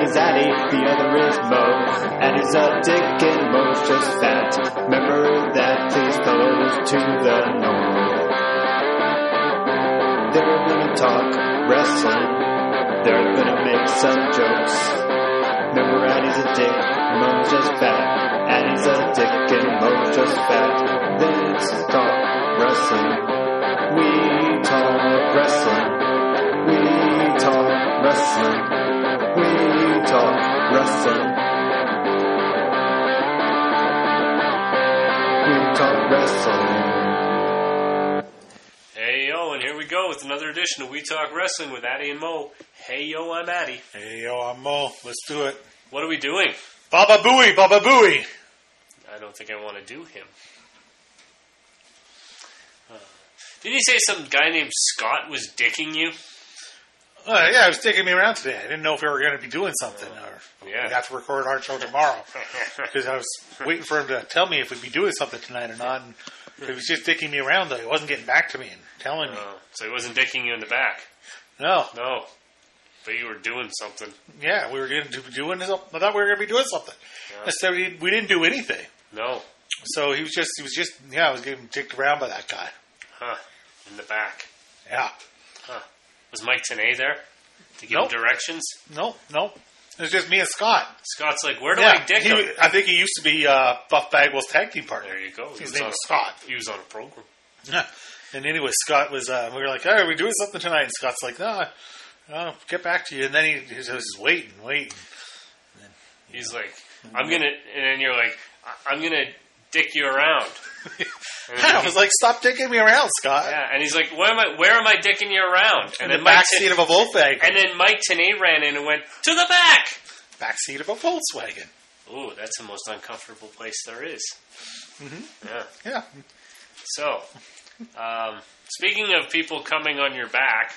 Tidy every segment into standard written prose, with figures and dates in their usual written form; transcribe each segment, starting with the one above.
is Addy, the other is Mo. Addy's a dick and Mo's just fat. Remember that, please those to the north. They're gonna talk wrestling. They're gonna make some jokes. Remember Addy's a dick, Mo's just fat. Addy's a dick and Mo's just fat. Let's talk wrestling. We talk wrestling. We talk wrestling. We talk wrestling. We talk wrestling. Hey yo, and here we go with another edition of We Talk Wrestling with Addy and Mo. Hey yo, I'm Addy. Hey, yo, I'm Mo. Let's do it. What are we doing? Baba Booey, Baba Booey. I don't think I want to do him. Didn't you say some guy named Scott was dicking you? Yeah, it was taking me around today. I didn't know if we were going to be doing something, or Yeah. we'd have to record our show tomorrow. Because I was waiting for him to tell me if we'd be doing something tonight or not. And he was just dicking me around, though. He wasn't getting back to me and telling me. So he wasn't dicking you in the back? No. No. But you were doing something. Yeah, we were going to be doing something. I thought we were going to be doing something. Yeah. Instead, we didn't do anything. No. So I was getting dicked around by that guy. Huh. In the back. Yeah. Huh. Was Mike Tenay there to give Nope. him directions? No. It was just me and Scott. Scott's like, where do I dick him? I think he used to be Buff Bagwell's tag team partner. There you go. His name was Scott. He was on a program. Yeah. And anyway, Scott was, we were like, hey, are we doing something tonight? And Scott's like, no, I'll get back to you. And then he was just waiting. He's like, I'm going to, and then you're like, I'm going to dick you around. I was like, stop dicking me around, Scott. Yeah, and he's like, where am I dicking you around? In the back seat of a Volkswagen. And then Mike Tenay ran in and went, to the back! Back seat of a Volkswagen. Ooh, that's the most uncomfortable place there is. Mm-hmm. Yeah. Yeah. So, speaking of people coming on your back,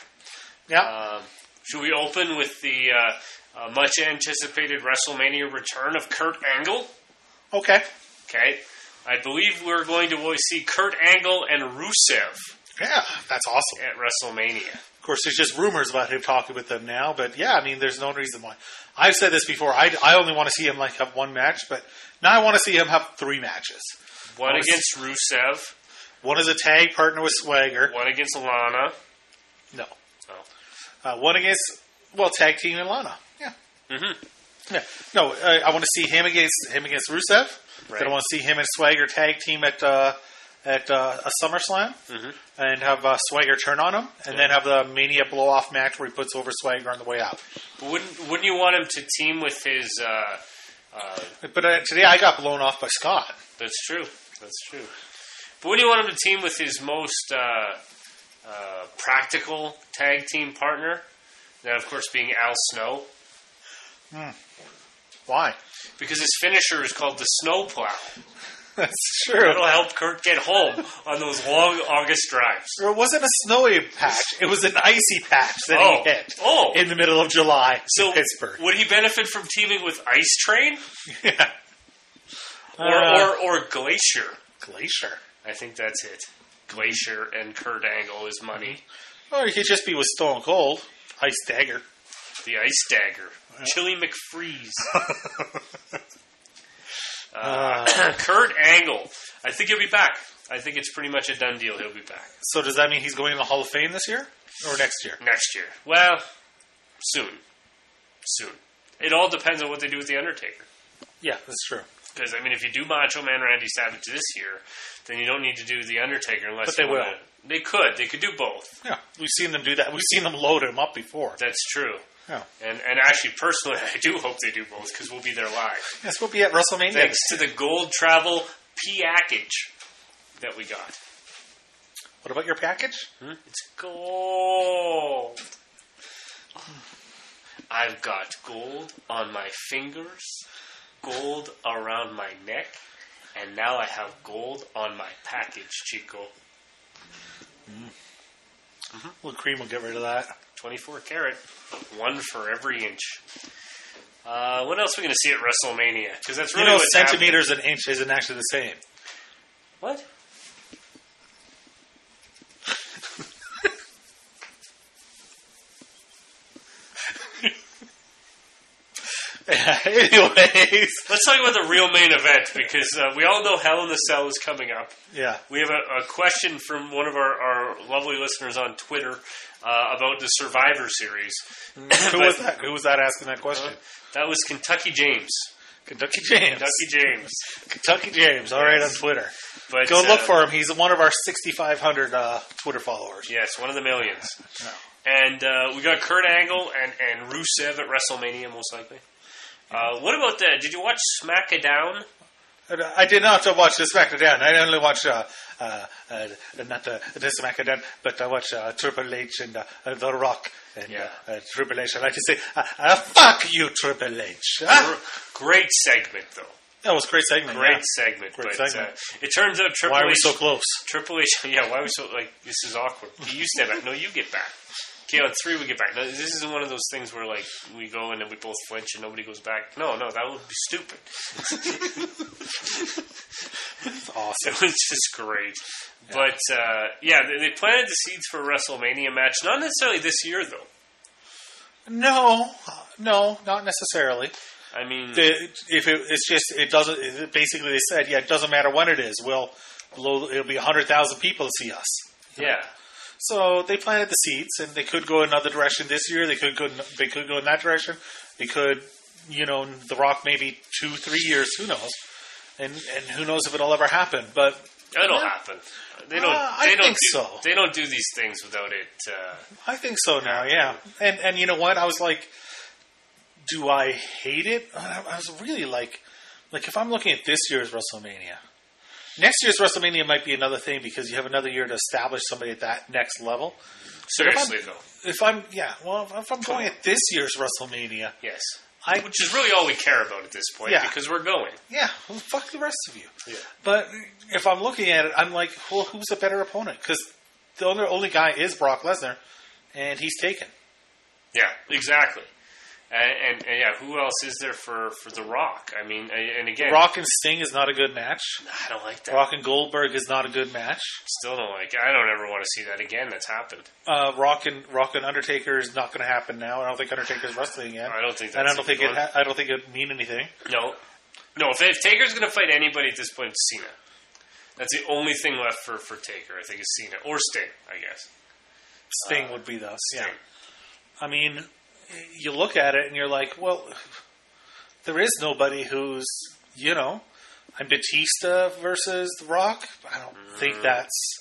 should we open with the much anticipated WrestleMania return of Kurt Angle? Okay. Okay. I believe we're going to see Kurt Angle and Rusev Yeah, that's awesome. at WrestleMania. Of course, there's just rumors about him talking with them now, but yeah, I mean, there's no reason why. I've said this before. I only want to see him have one match, but now I want to see him have three matches. One against Rusev. One is a tag partner with Swagger. One against Lana. No. Oh. One against, tag team and Lana. Yeah. Mm-hmm. Yeah. No, I want to see him against Rusev. Right. Then I want to see him and Swagger tag team at a SummerSlam, and have Swagger turn on him, and then have the Mania blow-off match where he puts over Swagger on the way out. But wouldn't you want him to team with his... But today I got blown off by Scott. That's true. But wouldn't you want him to team with his most practical tag team partner? That, of course, being Al Snow. Why? Because his finisher is called the Snowplow. That's true. That'll help Kurt get home on those long August drives. It wasn't a snowy patch. It was an icy patch that he hit in the middle of July in Pittsburgh. Would he benefit from teaming with Ice Train? Yeah. Or Glacier? Glacier. I think that's it. Glacier and Kurt Angle is money. Or he could just be with Stone Cold. Ice Dagger. The Ice Dagger. Chili McFreeze. Kurt Angle. I think he'll be back. I think it's pretty much a done deal. He'll be back. So does that mean he's going to the Hall of Fame this year? Or next year? Next year. Well, soon. It all depends on what they do with The Undertaker. Yeah, that's true. Because, I mean, if you do Macho Man Randy Savage this year, then you don't need to do The Undertaker unless But they will. They could. They could do both. Yeah, we've seen them do that. We've seen them load him up before. That's true. Yeah. And actually, personally, I do hope they do both because we'll be there live. Yes, we'll be at WrestleMania. Thanks to the Gold Travel package that we got. What about your package? It's gold. I've got gold on my fingers, gold around my neck, and now I have gold on my package, Chico. Well, Cream will get rid of that. 24 karat, one for every inch. What else are we going to see at WrestleMania? Because that's really what's centimeters and inch isn't actually the same. What? Anyways. Let's talk about the real main event, because we all know Hell in the Cell is coming up. Yeah. We have a question from one of our lovely listeners on Twitter about the Survivor Series. Who was that? Who was that asking that question? That was Kentucky James. Kentucky James. Kentucky James. All right, on Twitter. But, go look for him. He's one of our 6,500 Twitter followers. Yes, one of the millions. No. And we got Kurt Angle and Rusev at WrestleMania, most likely. What about that? Did you watch Smackdown? I did not watch the Smackdown. I only watched not the Smackdown, but I watched Triple H and The Rock and Triple H. I like to say, "Fuck you, Triple H." Great segment, though. That was a great segment. Great segment. It turns out Triple H... Why are we so close? Triple H... Yeah, why are we so... Like, this is awkward. You stay back. No, you get back. Okay, on 3 we get back. No, this isn't one of those things where, like, we go and then we both flinch and nobody goes back. No, that would be stupid. That's awesome. It was just great. Yeah. But, they planted the seeds for a WrestleMania match. Not necessarily this year, though. No, not necessarily. I mean... it doesn't... Basically, they said, it doesn't matter when it is. It'll be 100,000 people to see us. Yeah. So they planted the seeds, and they could go another direction this year. They could go in that direction. They could, The Rock maybe 2-3 years. Who knows? And who knows if it'll ever happen? But it'll happen. They think so. They don't do these things without it. I think so now. Yeah. And you know what? I was like, do I hate it? I was really like if I'm looking at this year's WrestleMania. Next year's WrestleMania might be another thing because you have another year to establish somebody at that next level. Seriously, if I'm going at this year's WrestleMania, yes, which is really all we care about at this point, because we're going. Yeah, well, fuck the rest of you. Yeah. But if I'm looking at it, I'm like, well, who's a better opponent? Because the only guy is Brock Lesnar, and he's taken. Yeah, exactly. And who else is there for The Rock? I mean, and again... Rock and Sting is not a good match. I don't like that. Rock and Goldberg is not a good match. Still don't like it. I don't ever want to see that again. That's happened. Rock and Undertaker is not going to happen now. I don't think Undertaker's wrestling again. I don't think that's and I don't think it mean anything. No. If Taker's going to fight anybody at this point, it's Cena. That's the only thing left for Taker, I think, is Cena. Or Sting, I guess. Sting would be the... Sting. Yeah. I mean... You look at it and you're like, well, there is nobody who's, I'm Batista versus The Rock. I don't think that's,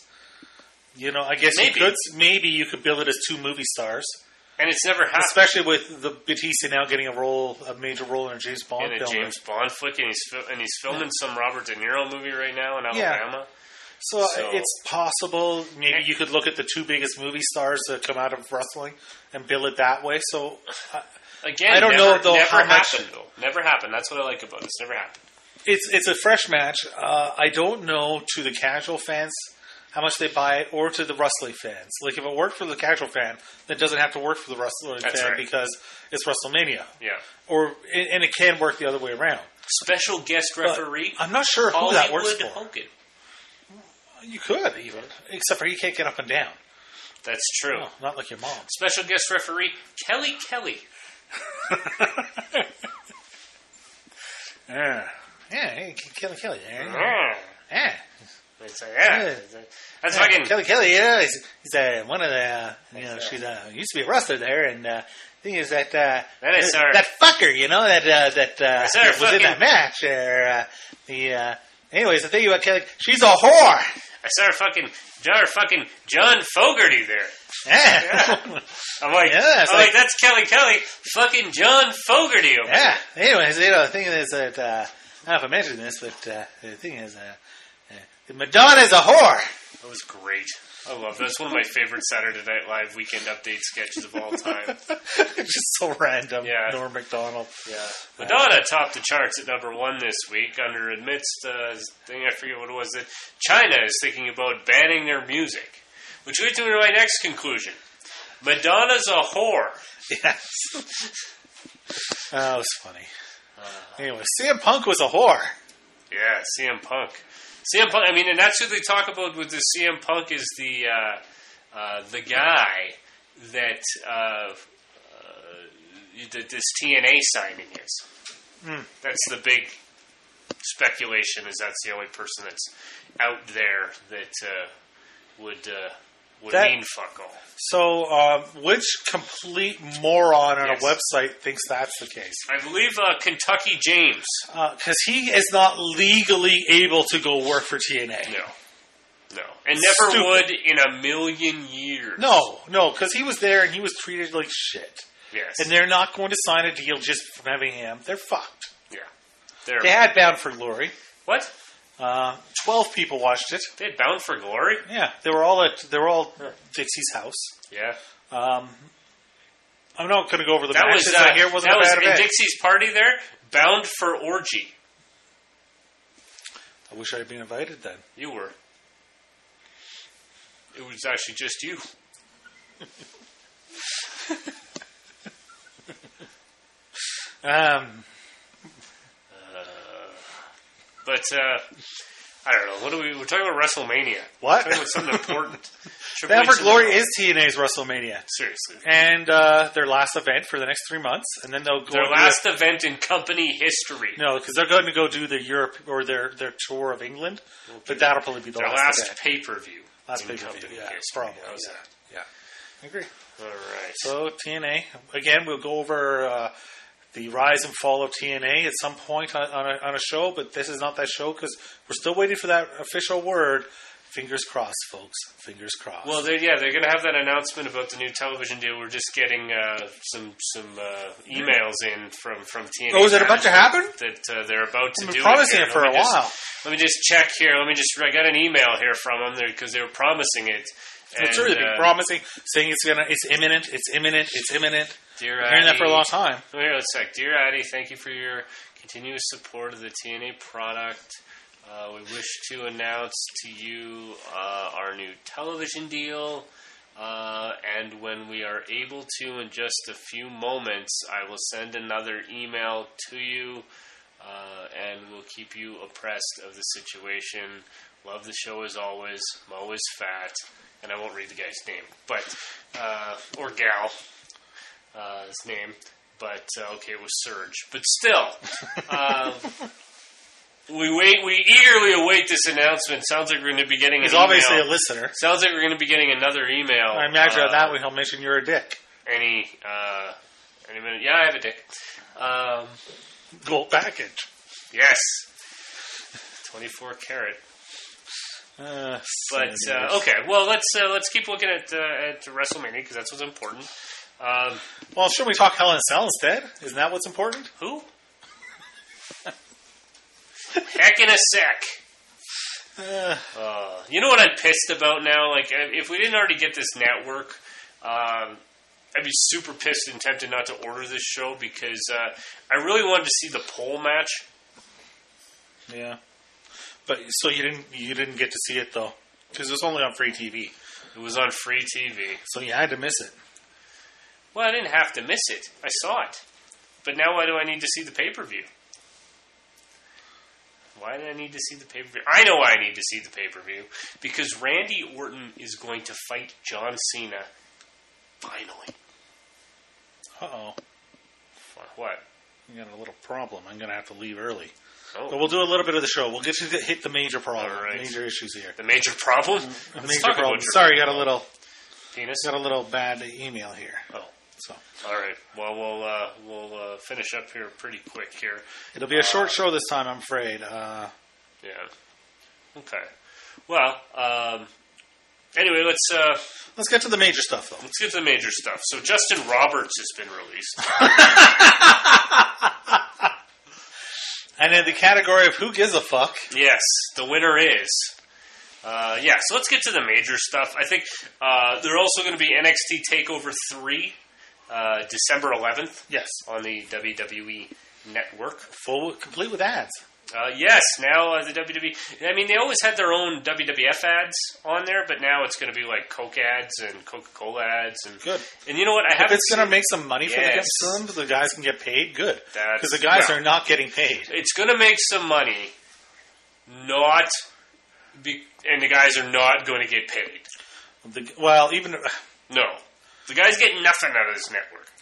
I guess maybe you could bill it as 2 movie stars. And it's never happened. Especially with the Batista now getting a major role in a James Bond film. James Bond flick, and he's filming some Robert De Niro movie right now in Alabama. Yeah. So it's possible. Maybe you could look at the 2 biggest movie stars that come out of wrestling and bill it that way. So again, I don't know though how much. Never happened. That's what I like about it. It's never happened. It's a fresh match. I don't know to the casual fans how much they buy it, or to the wrestling fans. Like if it worked for the casual fan, then it doesn't have to work for the wrestling fan because it's WrestleMania. Yeah. And it can work the other way around. Special guest referee. I'm not sure who that works for. Hogan. You could, even. Except for he can't get up and down. That's true. No, not like your mom. Special guest referee, Kelly. Yeah, hey, Kelly. Yeah. That's fucking... Kelly, yeah. He's one of the... she's used to be a wrestler there, and the thing is that... that fucker, that was in that match. Anyways, the thing about Kelly, she's a whore. I saw her fucking John Fogerty there. Yeah. I'm like, that's Kelly, fucking John Fogerty over there. Anyways, the thing is that, I don't know if I mentioned this, but the thing is, Madonna's a whore. That was great. I love that. That's one of my favorite Saturday Night Live weekend update sketches of all time. Just so random. Yeah. Norm Macdonald. Yeah. Madonna topped the charts at number 1 this week under amidst thing, I forget what it was, that China is thinking about banning their music. Which leads me to my next conclusion. Madonna's a whore. Yes. That was funny. Anyway, CM Punk was a whore. Yeah, CM Punk. I mean, and that's who they talk about with the CM Punk is the guy that this TNA signing is. That's the big speculation. Is that's the only person that's out there that would mean fuck all. So, which complete moron on Yes. a website thinks that's the case? I believe Kentucky James. Because he is not legally able to go work for TNA. No, and never Stupid. would in a million years. No, because he was there and he was treated like shit. Yes. And they're not going to sign a deal just from having him. They're fucked. Yeah. They had Bound for Glory. What? 12 people watched it. They had Bound for Glory? Yeah, they were all at Dixie's house. Yeah. I'm not going to go over the That matches. was I hear it wasn't that a was bad in event. Dixie's party there. Bound for Orgy. I wish I had been invited then. You were. It was actually just you. But I don't know. What are we're talking about WrestleMania. What? We're talking about something important. Bound for H Glory is TNA's WrestleMania. Seriously. And their last event for the next 3 months. And then they'll go Their and last event in company history. No, because they're going to go do the Europe or their tour of England. But that'll probably be the Their last last event. pay-per-view. Last in pay-per-view, company yeah, history. probably. How's Yeah. that? Yeah, I agree. All right. So TNA again, we'll go over the rise and fall of TNA at some point on a show, but this is not that show because we're still waiting for that official word. Fingers crossed, folks. Fingers crossed. Well, they're going to have that announcement about the new television deal. We're just getting some emails in from TNA. Oh, is it about to happen? That they're about to I've do been promising here. it for a while. Let me just check here. I got an email here from them because they were promising it. It's really been promising, saying it's imminent. Dear I've hearing that Addy, for a long time. Oh, here, let's check. Dear Addy, thank you for your continuous support of the TNA product. We wish to announce to you our new television deal. And when we are able to, in just a few moments, I will send another email to you. And we'll keep you abreast of the situation. Love the show as always. Mo is fat. And I won't read the guy's name, but or gal, his name. But okay, it was Serge. But still, we eagerly await this announcement. Sounds like we're going to be getting. He's an obviously email. a listener. Sounds like we're going to be getting another email. I imagine on that one he'll mention you're a dick. Any minute. Yeah, I have a dick. Gold package. Yes, 24 karat. But okay, well let's keep looking at WrestleMania because that's what's important. Well, should we talk Hell in a Cell instead? Isn't that what's important? Who? Heck in a sec. You know what I'm pissed about now? Like, if we didn't already get this network, I'd be super pissed and tempted not to order this show because I really wanted to see the pole match. Yeah. But so you didn't get to see it though, because it was only on free TV. It was on free TV, so you had to miss it. Well, I didn't have to miss it. I saw it, but now why do I need to see the pay-per-view? Why do I need to see the pay-per-view? I know why I need to see the pay-per-view because Randy Orton is going to fight John Cena. Finally. Uh-oh. What? You got a little problem. I'm going to have to leave early. Oh. But we'll do a little bit of the show. We'll get to hit the major problem, All right. major issues here. The major problem? The major problem. Sorry, you got a little penis. Got a little bad email here. Oh, so all right. Well, we'll finish up here pretty quick here. It'll be a short show this time, I'm afraid. Yeah. Okay. Well, anyway, let's get to the major stuff, though. Let's get to the major stuff. So, Justin Roberts has been released. And in the category of who gives a fuck. Yes, the winner is. So let's get to the major stuff. I think they're also going to be NXT TakeOver 3, December 11th. Yes. On the WWE Network. Complete with ads. Yes, now the WWE... I mean, they always had their own WWF ads on there, but now it's going to be like Coke ads and Coca-Cola ads. And, good. And you know what? If it's going to make some money for the guys can get paid, good. Because the guys are not getting paid. It's going to make some money, and the guys are not going to get paid. Even... No. The guys get nothing out of this network.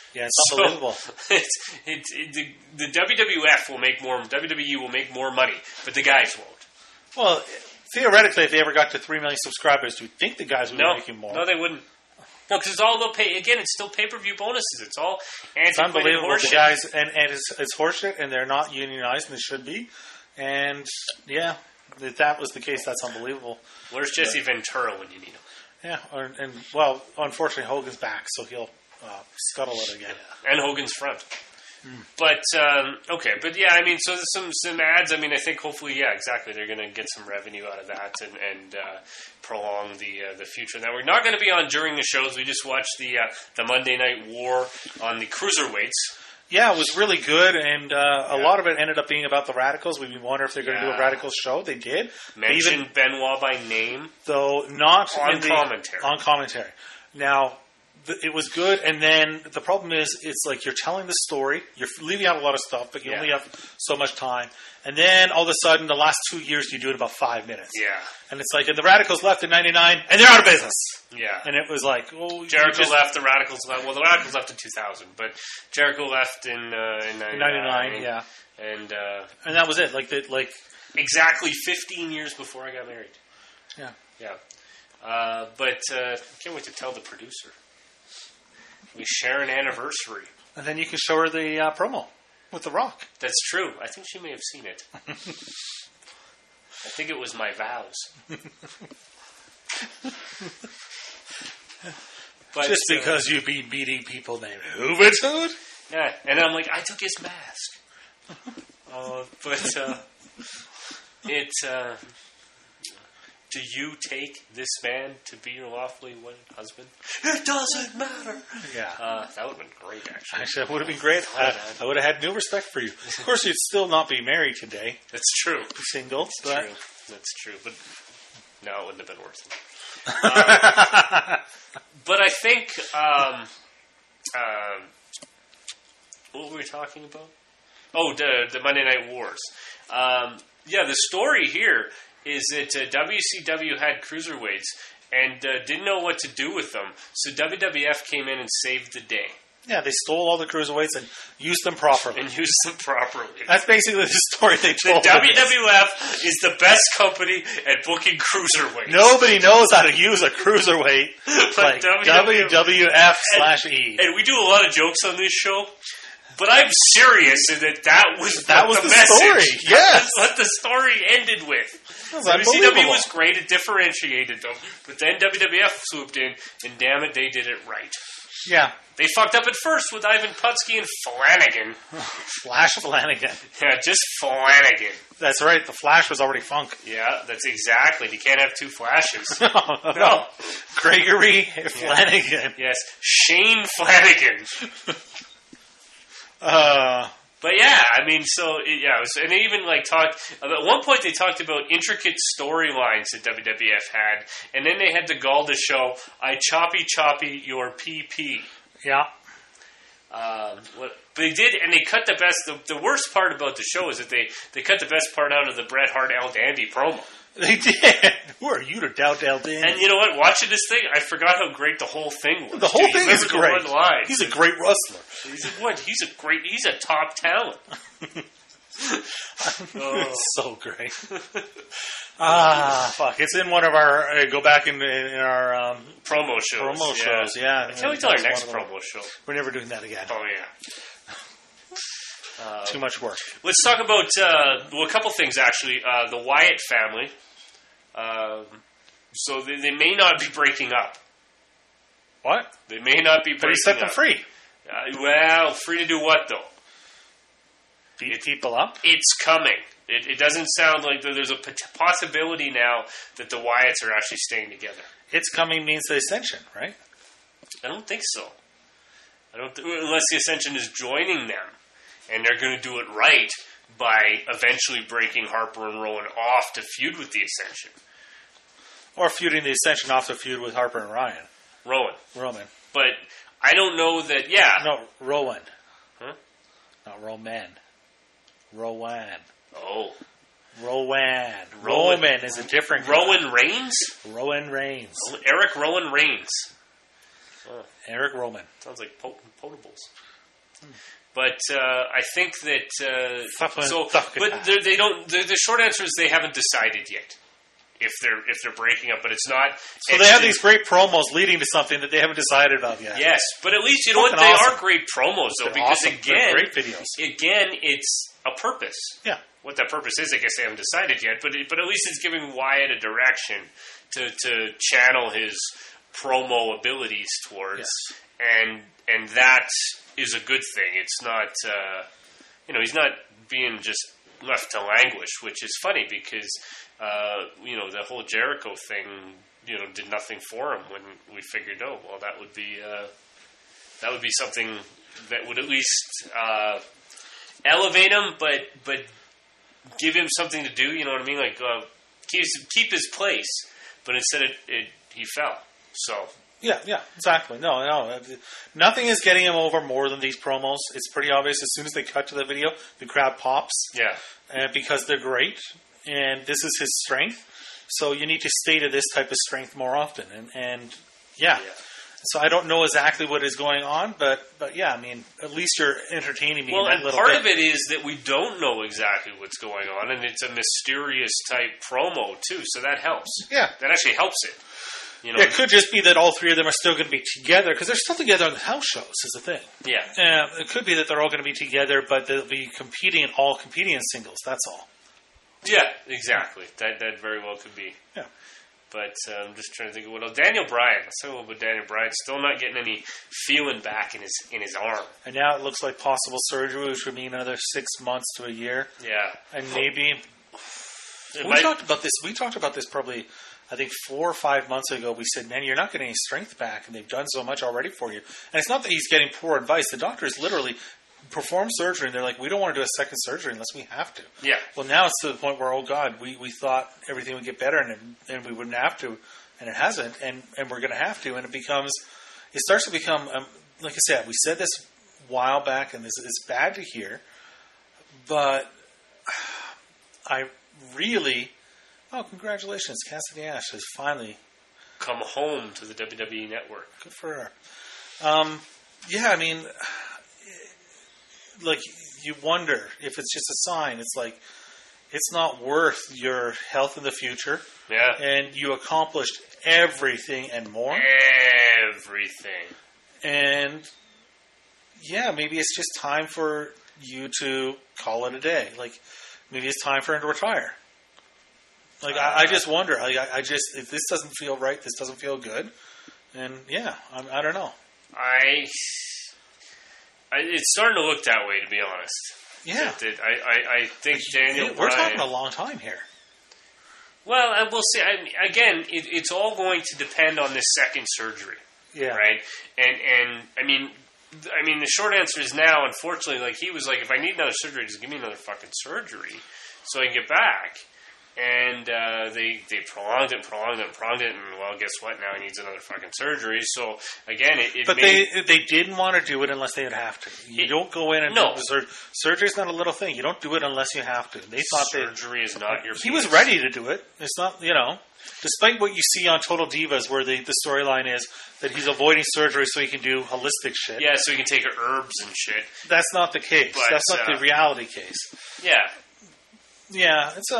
Yeah, it's unbelievable. The WWF will make more. WWE will make more money, but the guys won't. Well, theoretically, if they ever got to 3 million subscribers, do you think the guys would be making more? No, they wouldn't. No, because it's all they'll pay. Again, it's still pay-per-view bonuses. It's all it's unbelievable. Horseshit. The guys, and it's horseshit, and they're not unionized, and they should be. And, yeah, if that was the case, that's unbelievable. Where's Jesse Ventura when you need him? Yeah, well, unfortunately, Hogan's back, so he'll scuttle it again. Yeah. And Hogan's front. But, okay. But, yeah, I mean, so there's some ads. I mean, I think hopefully, yeah, exactly. They're going to get some revenue out of that and prolong the future. Now, we're not going to be on during the shows. We just watched the Monday Night War on the Cruiserweights. Yeah, it was really good, and a lot of it ended up being about the Radicals. We wonder if they're going to do a Radicals show. They did. Mention Benoit by name. Though not on commentary. On commentary. Now, it was good, and then the problem is, it's like you're telling the story, you're leaving out a lot of stuff, but you only have so much time. And then, all of a sudden, the last 2 years, you do it about 5 minutes. Yeah. And it's like, and the Radicals left in 99, and they're out of business. Yeah. And it was like, oh... Jericho left, the Radicals left. Well, the Radicals left in 2000, but Jericho left in 99. Yeah. And that was it. Exactly 15 years before I got married. Yeah. Yeah. But I can't wait to tell the producer. We share an anniversary. And then you can show her the promo with The Rock. That's true. I think she may have seen it. I think it was my vows. But, just because you've been beating people named Hoovertude? Yeah, and I'm like, I took his mask. Do you take this man to be your lawfully wedded husband? It doesn't matter. Yeah. That would have been great, actually. Actually, that would have been great. I would have had no respect for you. Of course, you'd still not be married today. That's true. Single. That's true. But no, it wouldn't have been worth it. But I think... what were we talking about? Oh, the Monday Night Wars. The story here is that WCW had cruiserweights and didn't know what to do with them, so WWF came in and saved the day. Yeah, they stole all the cruiserweights and used them properly. That's basically the story they told. The WWF is the best company at booking cruiserweights. Nobody knows how to use a cruiserweight like WWF/E. And we do a lot of jokes on this show. But I'm serious in that was the message. Story. Yes. That's what the story ended with. WCW was great. It differentiated them. But then WWF swooped in, and damn it, they did it right. Yeah. They fucked up at first with Ivan Putski and Flanagan. Flash Flanagan. Yeah, just Flanagan. That's right. The Flash was already Funk. Yeah, that's exactly. You can't have two Flashes. No. Gregory Flanagan. Yes. Shane Flanagan. But yeah, I mean, and they even talked at one point. They talked about intricate storylines that WWF had, and then they had the gall to show I choppy your PP. Yeah. But they did, and they cut the best. The worst part about the show is that they cut the best part out of the Bret Hart El Dandy promo. They did. Who are you to doubt El Dandy? And you know what? Watching this thing, I forgot how great the whole thing was. The whole thing is great. He's a great wrestler. He's a top talent. It's so great. Fuck. It's in one of our, go back in our promo shows. Yeah. I can't wait till our next promo show. We're never doing that again. Oh, yeah. Too much work. Let's talk about a couple things, actually. The Wyatt family. So they may not be breaking up. What? They may not be breaking up. But he set them free. Free to do what, though? Beat people up? It's coming. It doesn't sound like there's a possibility now that the Wyatts are actually staying together. It's coming means the Ascension, right? I don't think so. Unless the Ascension is joining them. And they're going to do it right by eventually breaking Harper and Rowan off to feud with the Ascension. Or feuding the Ascension off to feud with Harper and Ryan. Roman. But I don't know that, No, Rowan. Huh? Not Roman. Rowan. Oh. Rowan. Roman is a different guy. Rowan Reigns? Rowan Reigns. Eric Rowan Reigns. Oh. Eric Roman. Sounds like potables. But I think that they don't. The short answer is they haven't decided yet if they're breaking up. But it's not. So they have these great promos leading to something that they haven't decided about yet. Yes, but at least you know what they are great promos though, because again, great videos. Again, it's a purpose. Yeah. What that purpose is, I guess they haven't decided yet. But at least it's giving Wyatt a direction to channel his promo abilities towards, and that is a good thing. It's not, he's not being just left to languish, which is funny because, the whole Jericho thing, did nothing for him when we figured, that would be something that would at least elevate him, but give him something to do. You know what I mean? Like keep his place, but instead he fell. So. Yeah, exactly. No. Nothing is getting him over more than these promos. It's pretty obvious. As soon as they cut to the video, the crowd pops. Yeah. Because they're great, and this is his strength. So you need to stay to this type of strength more often. And So I don't know exactly what is going on, but yeah, I mean, at least you're entertaining me. Well, and part of it is that we don't know exactly what's going on, and it's a mysterious type promo too. So that helps. Yeah, that actually helps it. It could just be that all three of them are still going to be together, because they're still together on the house shows, is the thing. Yeah. It could be that they're all going to be together, but they'll be competing in singles, that's all. Yeah, exactly. That very well could be. Yeah. But I'm just trying to think of what else. Daniel Bryan. Let's talk about Daniel Bryan. Still not getting any feeling back in his arm. And now it looks like possible surgery, which would mean another 6 months to a year. Yeah. And maybe... We talked about this probably... I think 4 or 5 months ago, we said, man, you're not getting any strength back, and they've done so much already for you. And it's not that he's getting poor advice. The doctors literally perform surgery, and they're like, we don't want to do a second surgery unless we have to. Yeah. Well, now it's to the point where, oh, God, we thought everything would get better, and we wouldn't have to, and it hasn't, and we're going to have to, and it starts to become, like I said, we said this a while back, and it's bad to hear, but I really... Oh, congratulations. Cassidy Ash has finally come home to the WWE Network. Good for her. I mean, like, you wonder if it's just a sign. It's like, it's not worth your health in the future. Yeah. And you accomplished everything and more. Everything. And, maybe it's just time for you to call it a day. Like, maybe it's time for him to retire. Like, I just wonder. If this doesn't feel right, this doesn't feel good. And, I don't know. It's starting to look that way, to be honest. Yeah. I think Daniel Bryan... We're talking a long time here. Well, we'll see. Again, it's all going to depend on this second surgery. Yeah. Right? And I mean, the short answer is now, unfortunately, like, he was like, if I need another surgery, just give me another fucking surgery so I can get back. And they prolonged it, and, well, guess what? Now he needs another fucking surgery. So, again, they didn't want to do it unless they would have to. You don't go in and do surgery. Surgery's not a little thing. You don't do it unless you have to. They thought surgery is not your... He was ready to do it. It's not, despite what you see on Total Divas, where the storyline is that he's avoiding surgery so he can do holistic shit. Yeah, so he can take herbs and shit. That's not the case. But, that's not the reality case. Yeah. Yeah, it's,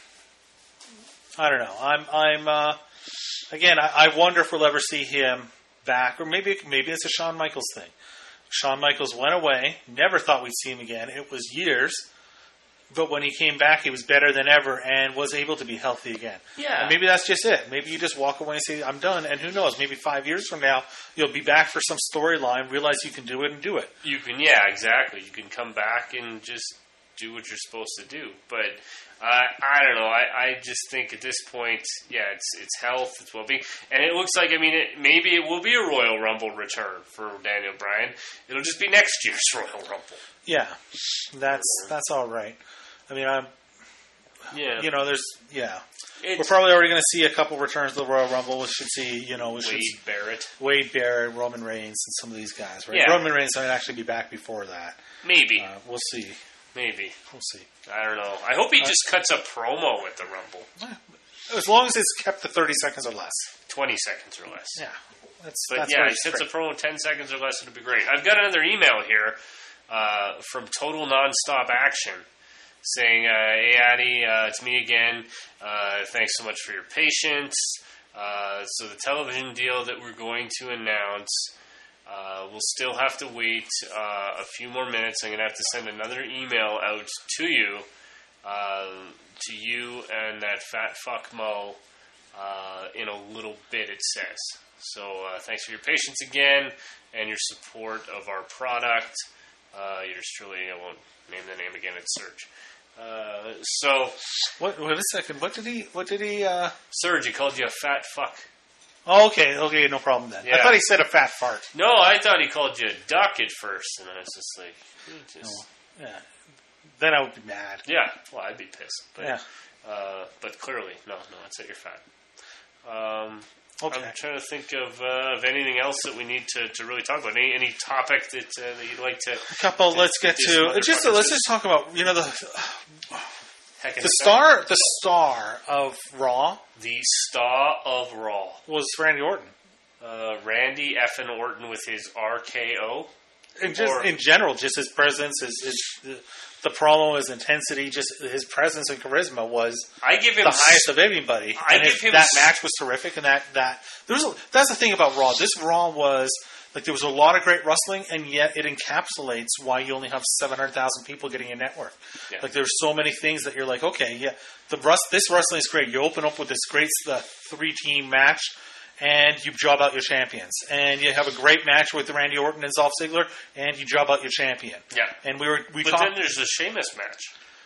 I don't know. Again, I wonder if we'll ever see him back, or maybe it's a Shawn Michaels thing. Shawn Michaels went away, never thought we'd see him again. It was years, but when he came back, he was better than ever and was able to be healthy again. Yeah. And maybe that's just it. Maybe you just walk away and say, I'm done, and who knows, maybe 5 years from now, you'll be back for some storyline, realize you can do it, and do it. You can, exactly. You can come back and just do what you're supposed to do. But I don't know. I just think at this point, it's health, it's well-being, and it looks like, maybe it will be a Royal Rumble return for Daniel Bryan. It'll just be next year's Royal Rumble. Yeah, that's all right. We're probably already going to see a couple returns to the Royal Rumble. We should see, Wade Barrett, Roman Reigns, and some of these guys, right? Yeah. Roman Reigns might actually be back before that. Maybe. We'll see. Maybe. We'll see. I don't know. I hope he just cuts a promo at the Rumble. As long as it's kept to 30 seconds or less. 20 seconds or less. Yeah. That's he sets a promo in 10 seconds or less, it'll be great. I've got another email here from Total Nonstop Action saying, hey, Addy, it's me again. Thanks so much for your patience. So the television deal that we're going to announce, we'll still have to wait a few more minutes. I'm going to have to send another email out to you and that fat fuck Mo in a little bit, it says. So thanks for your patience again and your support of our product. Yours truly, I won't name the name again, it's Serge. Wait a second. What did he? Serge, he called you a fat fuck. Oh, okay, no problem then. Yeah. I thought he said a fat fart. No, I thought he called you a duck at first, and I was just like, yeah. Then I would be mad. Yeah, well, I'd be pissed. But, yeah. But clearly, no, I'd say you're fat. Okay. I'm trying to think of anything else that we need to really talk about. Any topic that you'd like to? A couple. Let's get to let's just talk about the star of Raw. The star of Raw was Randy Orton. Randy effing Orton with his RKO. And just in general, just his presence, the promo, his intensity, just his presence and charisma was the highest of anybody. That match was terrific, and that's the thing about Raw. This Raw was like there was a lot of great wrestling, and yet it encapsulates why you only have 700,000 people getting a network. Yeah. Like there's so many things that you're like, okay, yeah, this wrestling is great. You open up with this great 3-team match. And you job out your champions. And you have a great match with Randy Orton and Dolph Ziggler, and you job out your champion. Yeah. And But then there's a Sheamus match.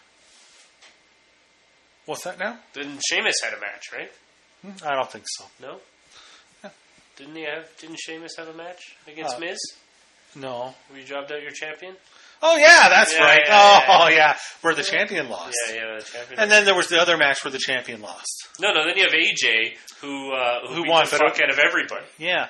What's that now? Then Sheamus had a match, right? I don't think so. No? Yeah. Didn't Sheamus have a match against Miz? No. Where you jobbed out your champion? Oh, yeah, that's right. Yeah. Where the champion lost. Yeah, the champion. And then there was the other match where the champion lost. No, then you have AJ, who won the fuck out of everybody. Yeah.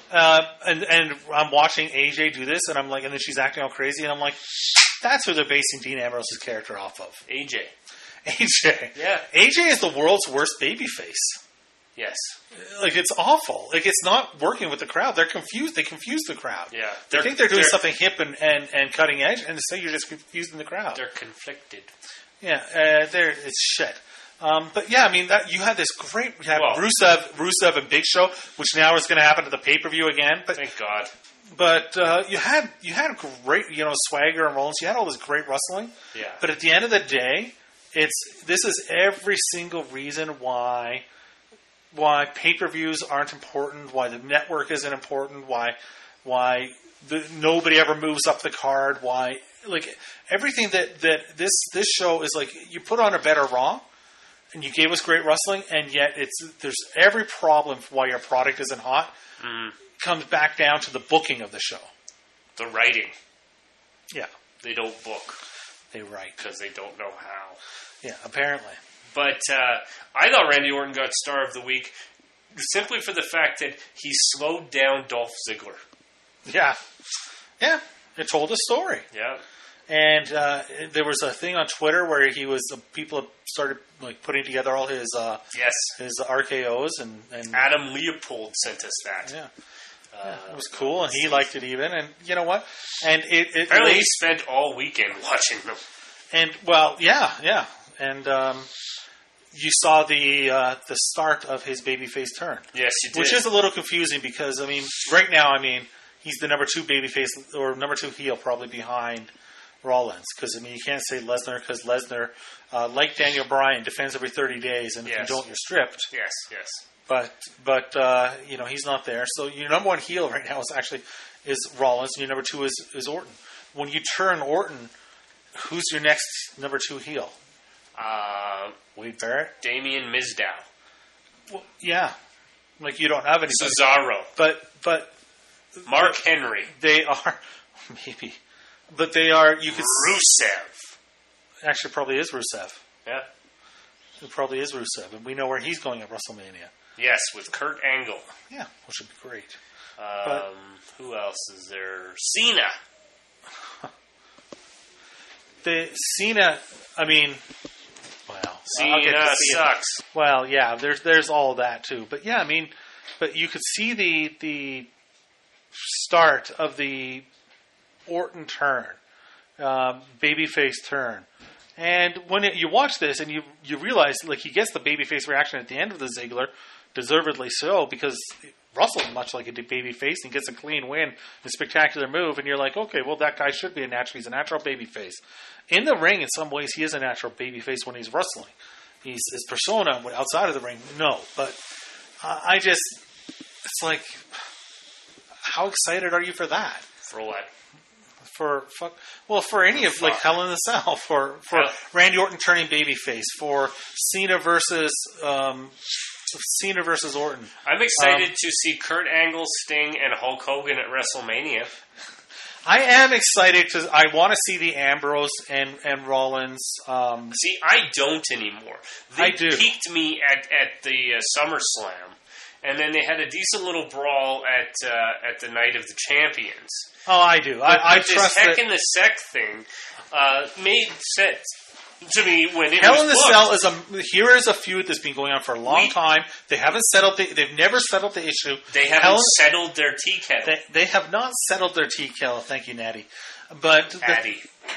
And I'm watching AJ do this, and I'm like, and then she's acting all crazy, and I'm like, that's who they're basing Dean Ambrose's character off of. AJ. Yeah. AJ is the world's worst babyface. Yes. Like, it's awful. Like, it's not working with the crowd. They're confused. They confuse the crowd. Yeah. They think they're doing something hip and cutting edge, and so you're just confusing the crowd. They're conflicted. Yeah. It's shit. But yeah, I mean, you had this great... Rusev and Big Show, which now is going to happen to the pay-per-view again. But, thank God. But you had great, Swagger and Rollins. You had all this great wrestling. Yeah. But at the end of the day, this is every single reason why pay-per-views aren't important, why the network isn't important, why nobody ever moves up the card, why everything that this show is like. You put on a better Raw, and you gave us great wrestling, and yet there's every problem why your product isn't hot comes back down to the booking of the show, the writing. Yeah, they don't book. They write because they don't know how. Yeah, apparently. But I thought Randy Orton got Star of the Week simply for the fact that he slowed down Dolph Ziggler. Yeah. Yeah. It told a story. Yeah. And there was a thing on Twitter where people started putting together all his RKOs and Adam Leopold sent us that. Yeah. It was cool, and he liked it even. And you know what? And apparently he spent all weekend watching them. And well, yeah. And you saw the start of his babyface turn. Yes, you did. Which is a little confusing because right now, he's the number 2 babyface or number 2 heel, probably behind Rollins. Because you can't say Lesnar because Lesnar, like Daniel Bryan, defends every 30 days, and if you don't, you're stripped. Yes. But he's not there. So your number 1 heel right now is Rollins, and your number 2 is Orton. When you turn Orton, who's your next number 2 heel? Wade Barrett, Damien Mizdow. Well, yeah, you don't have any Cesaro, but Mark Henry. They are maybe, but they are. You could Rusev. Actually, probably is Rusev. Yeah, it probably is Rusev, and we know where he's going at WrestleMania. Yes, with Kurt Angle. Yeah, which would be great. Who else is there? Cena. Cena. Cena sucks. Well, yeah, there's all that too. But yeah, but you could see the start of the Orton turn, babyface turn. And when you watch this and you realize, like, he gets the babyface reaction at the end of the Ziggler, deservedly so, because Russell's much like a babyface, and he gets a clean win, a spectacular move, and you're like, okay, well, that guy should be he's a natural babyface. In the ring, in some ways, he is a natural babyface when he's wrestling. His persona outside of the ring, no. But it's like, how excited are you for that? For what? For any of, like, Hell in the Cell, for Randy Orton turning babyface, for Cena versus Orton. I'm excited to see Kurt Angle, Sting, and Hulk Hogan at WrestleMania. I am excited I want to see the Ambrose and Rollins. See, I don't anymore. They peaked me at the SummerSlam, and then they had a decent little brawl at the Night of the Champions. Oh, I do. I trust this Heck in the Sec thing made sense to me when it Hell was in the Cell here is a feud that's been going on for a long time. They haven't settled they've never settled the issue. They haven't settled their tea kettle. They have not settled their tea kettle. Thank you, Natty. But Natty.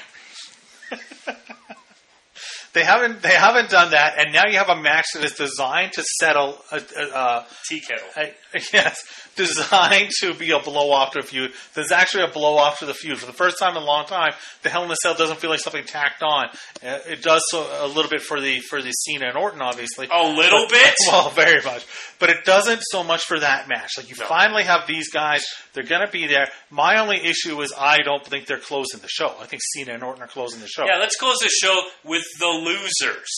They haven't done that, and now you have a match that is designed to settle tea kettle. Yes, designed to be a blow off to a feud. There's actually a blow off to the feud. For the first time in a long time, the Hell in the Cell doesn't feel like something tacked on. It does so a little bit for the Cena and Orton, obviously. A little bit? Well, very much. But it doesn't so much for that match. Like, you finally have these guys. They're going to be there. My only issue is I don't think they're closing the show. I think Cena and Orton are closing the show. Yeah, let's close the show with the losers.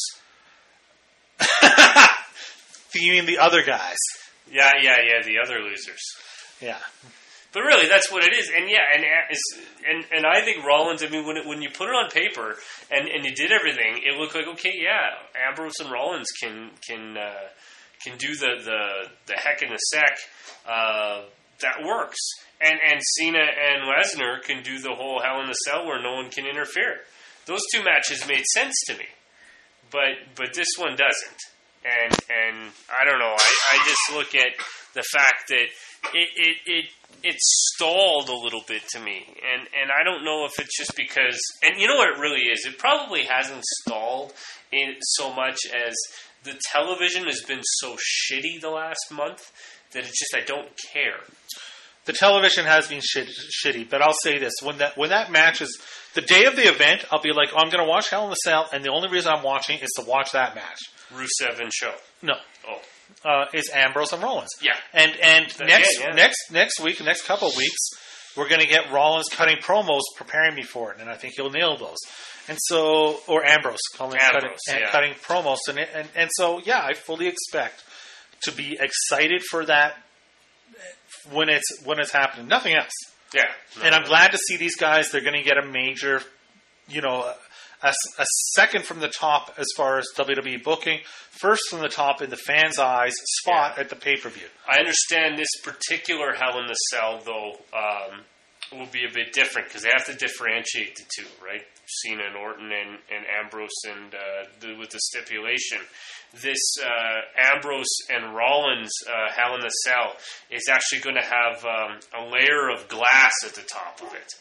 You mean the other guys? Yeah, the other losers. Yeah. But really, that's what it is. And yeah, and I think Rollins, I mean, when you put it on paper and you did everything, it looked like, okay, yeah, Ambrose and Rollins can do the Heck in the Sec. That works. And Cena and Lesnar can do the whole Hell in the Cell where no one can interfere. Those two matches made sense to me. But this one doesn't. And I don't know. I just look at the fact that it stalled a little bit to me, and I don't know if it's just because. And you know what it really is? It probably hasn't stalled in so much as the television has been so shitty the last month that it's just I don't care. The television has been shitty, but I'll say this: when that match is the day of the event, I'll be like, I'm going to watch Hell in the Cell, and the only reason I'm watching is to watch that match. Rusev and Show. No. Oh. It's Ambrose and Rollins. Yeah. And next week, next couple of weeks, we're going to get Rollins cutting promos, preparing me for it, and I think he'll nail those. And so, or Ambrose cutting promos, and so, yeah, I fully expect to be excited for that when it's happening. Nothing else. Yeah. And I'm glad to see these guys. They're going to get a major, a second from the top as far as WWE booking, first from the top in the fans' eyes spot at the pay-per-view. I understand this particular Hell in the Cell, though, will be a bit different because they have to differentiate the two, right? Cena and Orton and Ambrose and with the stipulation. This Ambrose and Rollins Hell in the Cell is actually going to have a layer of glass at the top of it.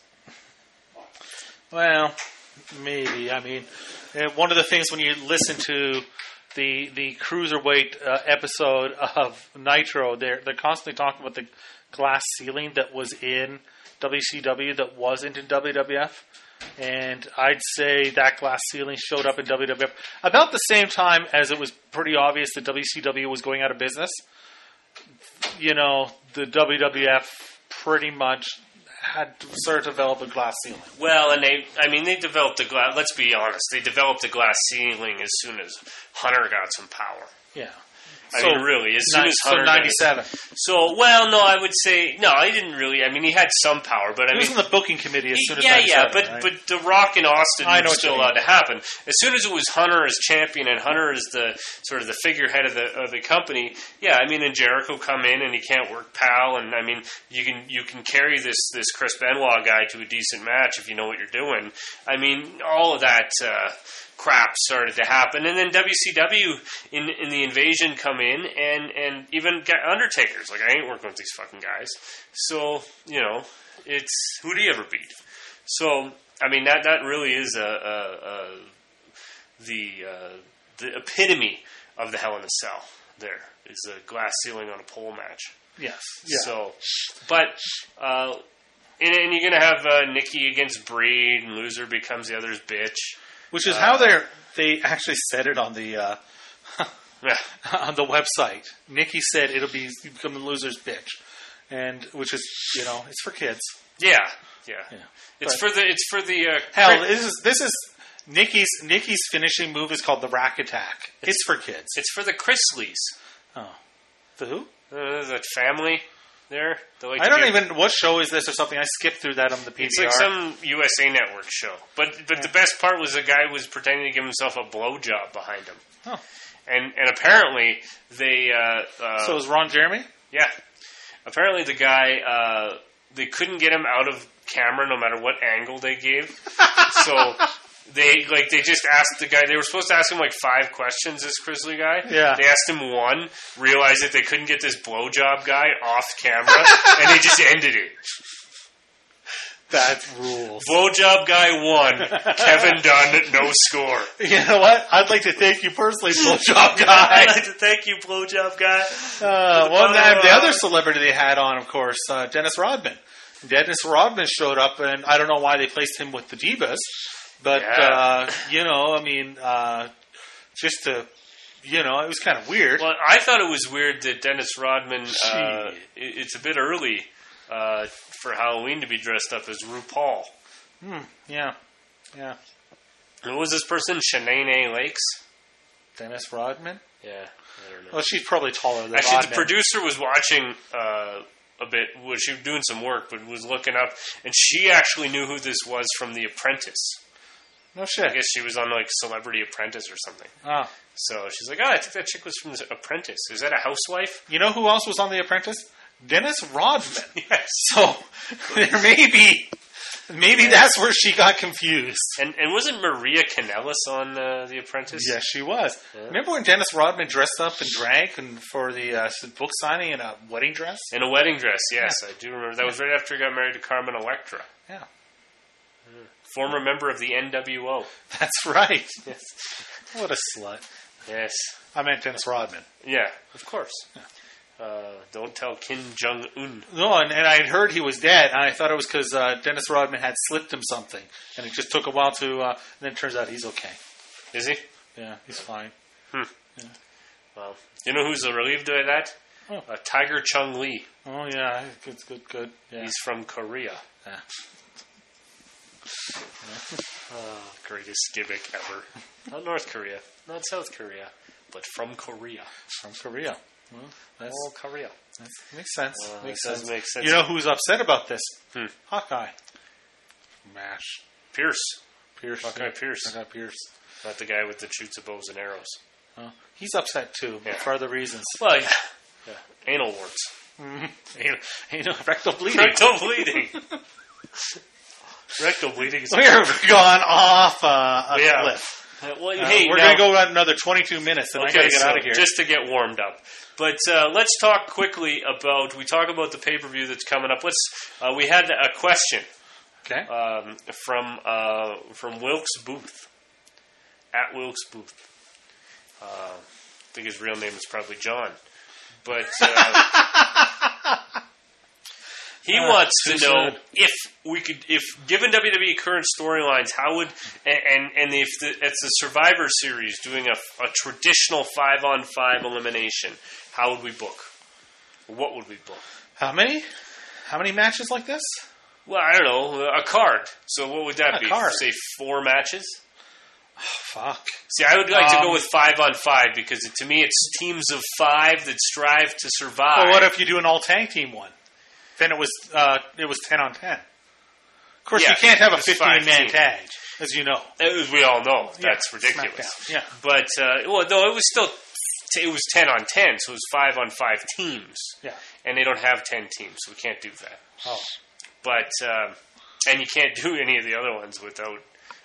Well, maybe. I mean, one of the things when you listen to the Cruiserweight episode of Nitro, they're constantly talking about the glass ceiling that was in WCW that wasn't in WWF. And I'd say that glass ceiling showed up in WWF about the same time as it was pretty obvious that WCW was going out of business. The WWF pretty much had to sort of develop a glass ceiling. Well, and they developed the glass. Let's be honest, they developed the glass ceiling as soon as Hunter got some power. Yeah. I mean, really, as soon as Hunter... So 97. I would say... No, he didn't really... I mean, he had some power, but he was in the booking committee as soon as 97, but The Rock and Austin was still allowed to happen. As soon as it was Hunter as champion and Hunter as the sort of the figurehead of the company, and Jericho come in and he can't work PAL, and I mean, you can carry this Chris Benoit guy to a decent match if you know what you're doing. I mean, all of that... crap started to happen. And then WCW in the Invasion come in and even get Undertaker's like, I ain't working with these fucking guys. So, it's who do you ever beat? So, I mean, that really is the epitome of the Hell in a Cell. There is a glass ceiling on a pole match. Yes. Yeah. So, but and you're gonna have Nikki against Breed, and loser becomes the other's bitch. Which is how they actually said it on the on the website. Nikki said you become the loser's bitch, and which is it's for kids. Yeah. It's for the hell. This is Nikki's finishing move is called the Rack Attack. It's for kids. It's for the Chrisleys. Oh, the who? That family there. I don't even. What show is this or something? I skipped through that on the PVR. It's like some USA Network show. But the best part was the guy was pretending to give himself a blowjob behind him. Oh. And apparently they. So it was Ron Jeremy? Yeah. Apparently the guy they couldn't get him out of camera no matter what angle they gave. So. They just asked the guy. They were supposed to ask him 5 questions. This Chrisley guy. Yeah. They asked him one. Realized that they couldn't get this blowjob guy off camera, and they just ended it. That rules. Blowjob guy 1. Kevin Dunn, no score. You know what? I'd like to thank you personally, blowjob guy. I'd like to thank you, blowjob guy. The other celebrity they had on, of course, Dennis Rodman. Dennis Rodman showed up, and I don't know why they placed him with the Divas. But, just to, it was kind of weird. Well, I thought it was weird that Dennis Rodman, it's a bit early for Halloween to be dressed up as RuPaul. Yeah. Who was this person? Shanae Lakes? Dennis Rodman? Yeah, I don't know. Well, she's probably taller than Actually, Rodman. the producer was watching a bit. She was doing some work, but was looking up, and she actually knew who this was from The Apprentice. No shit. I guess she was on Celebrity Apprentice or something. Oh. So she's like, I think that chick was from The Apprentice. Is that a housewife? You know who else was on The Apprentice? Dennis Rodman. Yes. So there maybe that's where she got confused. And wasn't Maria Kanellis on The Apprentice? Yes, she was. Yeah. Remember when Dennis Rodman dressed up in drag and for the book signing in a wedding dress? In a wedding dress, yes, I do remember. That was right after he got married to Carmen Electra. Yeah. Former member of the NWO. That's right. Yes. What a slut. Yes. I meant Dennis Rodman. Yeah, of course. Don't tell Kim Jong-un. No, and I had heard he was dead, and I thought it was because Dennis Rodman had slipped him something, and it just took a while to, and then it turns out he's okay. Is he? Yeah, he's fine. Yeah. Well, you know who's relieved by that? Oh. Tiger Chung Lee. Oh, yeah, good. Yeah. He's from Korea. Yeah. Greatest gimmick ever. Not North Korea, not South Korea, but from Korea. From Korea. Well, that's Korea. That makes sense. Does make sense. You know who's upset about this? Hawkeye. MASH. Pierce. Hawkeye Pierce. Not the guy with the shoots of bows and arrows. He's upset too, but for other reasons. Well, yeah. Anal warts. Rectal bleeding. Rectal bleeding. Rectal bleeding is... We're gone off a cliff. We're going to go about another 22 minutes, and I got to get out of here. Just to get warmed up. But let's talk quickly about... We talk about the pay-per-view that's coming up. We had a question from Wilkes Booth. At Wilkes Booth. I think his real name is probably John. But... he wants to know if given WWE current storylines, how would and if it's a Survivor Series doing a traditional 5-on-5 elimination, how would we book? What would we book? How many matches like this? Well, I don't know, a card. So what would that be? Card. Say 4 matches. Oh, fuck. See, I would like to go with 5-on-5 because to me it's teams of 5 that strive to survive. Well, what if you do an all tag team one? Then it was 10-on-10. Of course, you can't have a 15-man tag, as you know. As we all know, that's ridiculous. SmackDown. Yeah, but it was still 10-on-10, so it was 5-on-5 teams. Yeah, and they don't have 10 teams, so we can't do that. Oh, but and you can't do any of the other ones without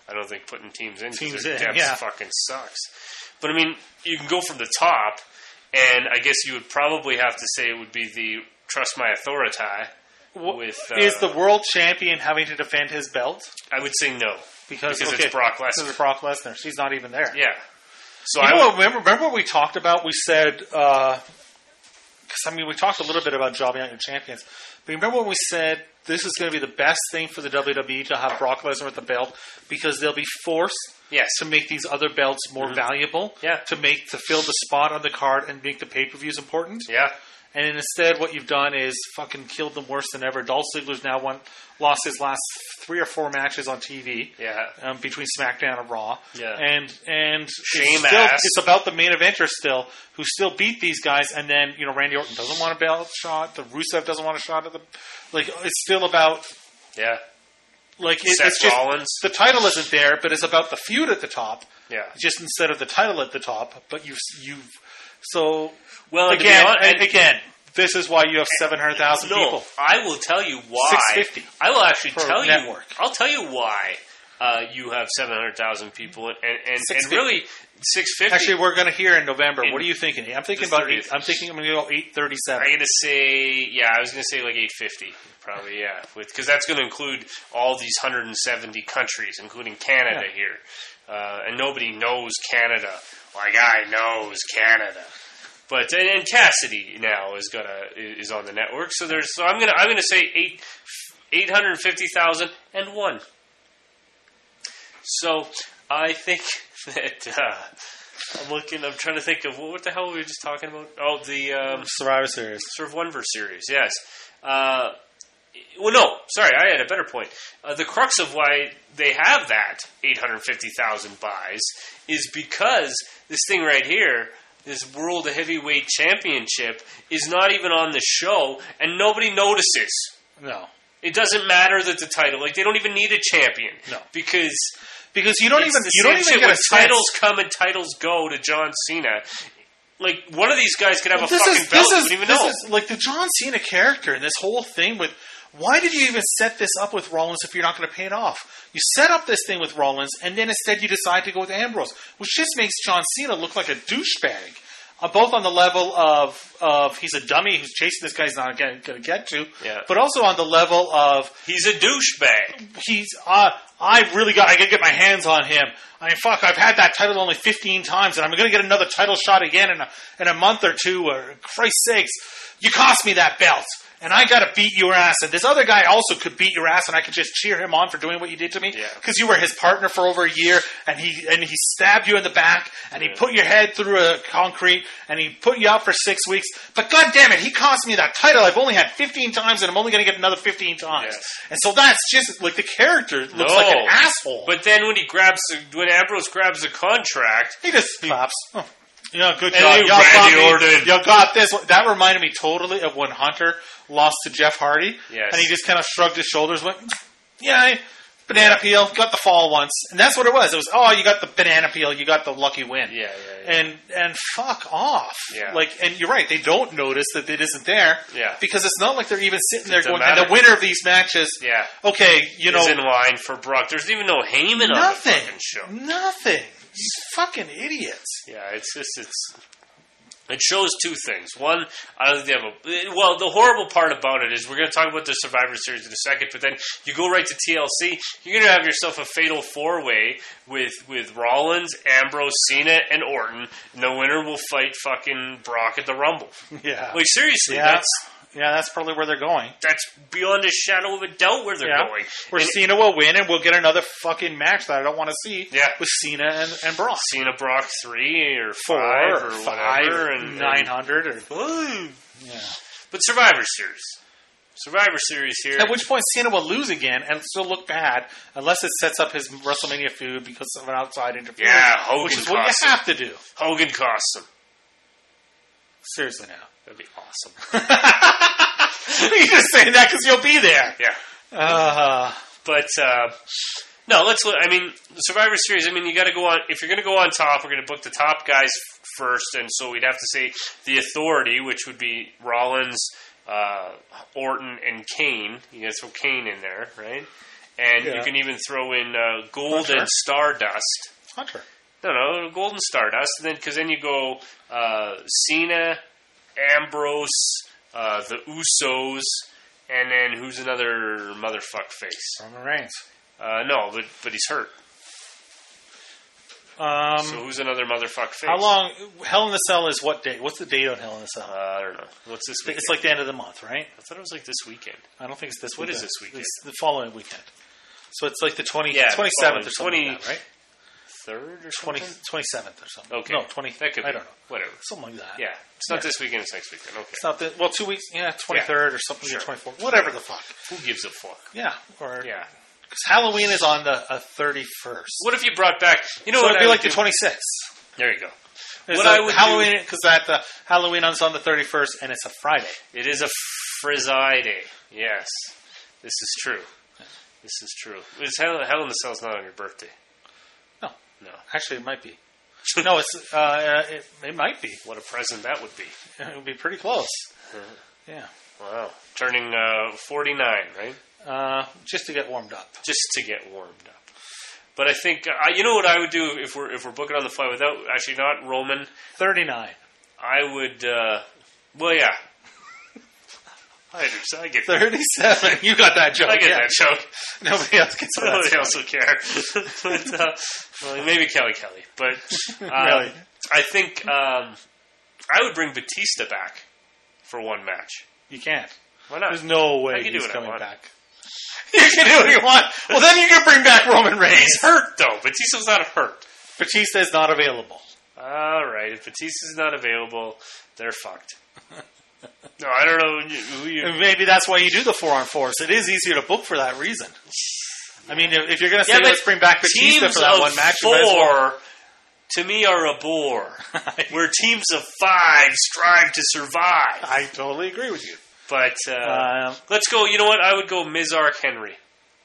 I don't think putting teams in. Teams their in, depth yeah. fucking sucks. But I mean, you can go from the top, and I guess you would probably have to say it would be the Trust My Authority. With is the world champion having to defend his belt? I would say no. Because it's Brock Lesnar. Because it's Brock Lesnar. She's not even there. Yeah. So remember what we talked about? We said, because we talked a little bit about jobbing out your champions. But remember when we said this is going to be the best thing for the WWE to have Brock Lesnar with the belt because they'll be forced to make these other belts more valuable, to fill the spot on the card and make the pay-per-views important. Yeah. And instead, what you've done is fucking killed them worse than ever. Dolph Ziggler's now lost his last 3 or 4 matches on TV. Yeah. Between SmackDown and Raw. Yeah. And Shame-ass. it's about the main eventer still, who still beat these guys. And then, Randy Orton doesn't want a belt shot. The Rusev doesn't want a shot at the... it's still about... Yeah. It's Rollins. Just... The title isn't there, but it's about the feud at the top. Yeah. Just instead of the title at the top. But you've so... Well, again, this is why you have 700,000 people. I will tell you why. 650. I will actually tell network. you. I'll tell you why you have 700,000 people and really 650. Actually, we're going to hear in November. What are you thinking? I'm thinking about. I'm thinking I'm going to go 837. I'm going to say, I was going to say like 850, probably, because that's going to include all these 170 countries, including Canada here, and nobody knows Canada like I knows Canada. But and Cassidy now is on the network, so I'm gonna say 850,001. So I think that I'm trying to think of what the hell were we just talking about? Oh, the Survivor Series, Wonderver Series. Yes. Well, no, sorry, I had a better point. The crux of why they have that 850,000 buys is because this thing right here. This World Heavyweight Championship is not even on the show, and nobody notices. No. It doesn't matter that the title, they don't even need a champion. No. Because you don't even get a titles come and titles go to John Cena. One of these guys could have a fucking belt. You wouldn't even know. This is the John Cena character and this whole thing with. Why did you even set this up with Rollins if you're not going to pay it off? You set up this thing with Rollins, and then instead you decide to go with Ambrose, which just makes John Cena look like a douchebag. Both on the level of he's a dummy who's chasing this guy's not going to get to, but also on the level of... He's a douchebag. I got to get my hands on him. I mean, fuck, I've had that title only 15 times, and I'm going to get another title shot again in a month or two, or Christ's sakes, you cost me that belt. And I got to beat your ass. And this other guy also could beat your ass, and I could just cheer him on for doing what you did to me. Because you were his partner for over a year, and he stabbed you in the back, and he put your head through a concrete, and he put you out for 6 weeks. But God damn it, he cost me that title. I've only had 15 times, and I'm only going to get another 15 times. Yes. And so that's just the character looks like an asshole. But then when Ambrose grabs the contract, he just claps. Oh. Yeah, good job. Y'all got this. That reminded me totally of when Hunter lost to Jeff Hardy. Yes. And he just kind of shrugged his shoulders, went, banana peel, got the fall once. And that's what it was. It was, you got the banana peel, you got the lucky win. Yeah. And fuck off. Yeah. And you're right, they don't notice that it isn't there. Yeah. Because it's not like they're even sitting there going, and the winner of these matches, okay, is in line for Brock. There's even no Heyman on the fucking show. Nothing. These fucking idiots. Yeah, it shows two things. One, I don't think they have the horrible part about it is we're going to talk about the Survivor Series in a second, but then you go right to TLC, you're going to have yourself a fatal four-way with Rollins, Ambrose, Cena, and Orton, and the winner will fight fucking Brock at the Rumble. Yeah. Seriously, that's probably where they're going. That's beyond a shadow of a doubt where they're going. Where Cena will win, and we'll get another fucking match that I don't want to see with Cena and Brock. Cena, Brock 3 or 4 or whatever. And 900 or... Yeah. But Survivor Series here. At which point Cena will lose again and still look bad unless it sets up his WrestleMania feud because of an outside interference. Yeah, Hogan which is what you have to do. Hogan costs him. Seriously now. That'd be awesome. You're just saying that because you'll be there. Yeah. But, no, let's look. I mean, the Survivor Series, you got to go on. If you're going to go on top, we're going to book the top guys first. And so we'd have to say the Authority, which would be Rollins, Orton, and Kane. You got to throw Kane in there, right? And you can even throw in Golden Stardust. Hunter. No, Golden Stardust. And then, because then you go Cena, Ambrose, the Usos, and then who's another motherfuck face? Roman Reigns. No, but he's hurt. So who's another motherfuck face? How long? Hell in the Cell is what date? What's the date on Hell in the Cell? I don't know. What's this weekend? It's like the end of the month, right? I thought it was like this weekend. I don't think it's this What weekend. is this weekend? It's the following weekend. So it's like the 27th or something like that, right? 3rd or something? 27th or something. Okay. No, 20th. That could be. I don't know. Whatever. Something like that. Yeah. It's not this weekend, it's next weekend. Okay. It's not the, 2 weeks. Yeah, 23rd or something. Sure. 24th. Whatever the fuck. Who gives a fuck? Yeah. Or Yeah. Because Halloween is on the 31st. What if you brought back... You know so what? it'd be like the 26th. There you go. What I would Halloween, because Halloween is on the 31st, and it's a Friday. It is a Friday. Yes. This is true. This is true. It's Hell in the Cell's not on your birthday. No. Actually, it might be. No, it might be. What a present that would be. It would be pretty close. Yeah. Wow. Turning 49, right? Just to get warmed up. Just to get warmed up. But I think you know what I would do if we're booking on the fly without actually not Roman. 39. I would. Well, yeah. I get 37. You got that joke. I get that joke. Nobody else gets that. Nobody else will care. But well, maybe Kelly. But really? I think I would bring Batista back for one match. You can't. Why not? There's no way I can he's do what coming I want. back. You can do what you want. Well, then you can bring back Roman Reigns. He's hurt, though. Batista's not hurt. Batista is not available. All right. If Batista's not available, they're fucked. No, I don't know who you... Maybe that's why you do the 4-on-4s. It is easier to book for that reason. I mean, if you're going to say, let's bring back Batista for that one match... Teams of 4, to me, are a bore. Where teams of 5 strive to survive. I totally agree with you. But let's go. You know what? I would go Mizark Henry.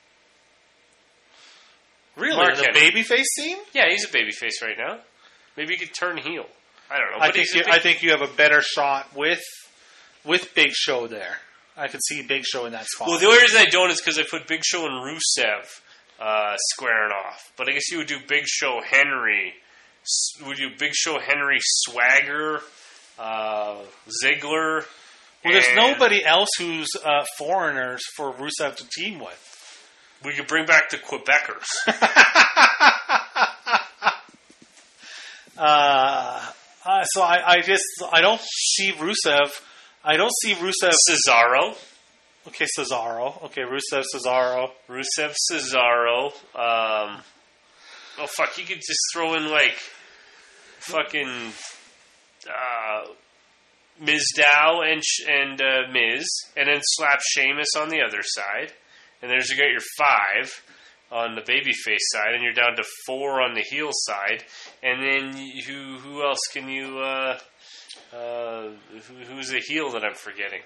Really? Mark the babyface team? Yeah, he's a babyface right now. Maybe he could turn heel. I don't know. I think you have a better shot with Big Show there. I could see Big Show in that spot. Well, the only reason I don't is because I put Big Show and Rusev squaring off. But I guess you would do Big Show Henry. Would you Big Show Henry Swagger, Ziggler? Well, there's nobody else who's foreigners for Rusev to team with. We could bring back the Quebecers. So I don't see Rusev. I don't see Rusev. Cesaro. Okay, Cesaro. Okay, Rusev, Cesaro. Rusev, Cesaro. Oh, fuck. You could just throw in, like, fucking Mizdow and Miz, and then slap Sheamus on the other side. And there's you got your 5 on the babyface side, and you're down to 4 on the heel side. And then who else can you... who's the heel that I'm forgetting?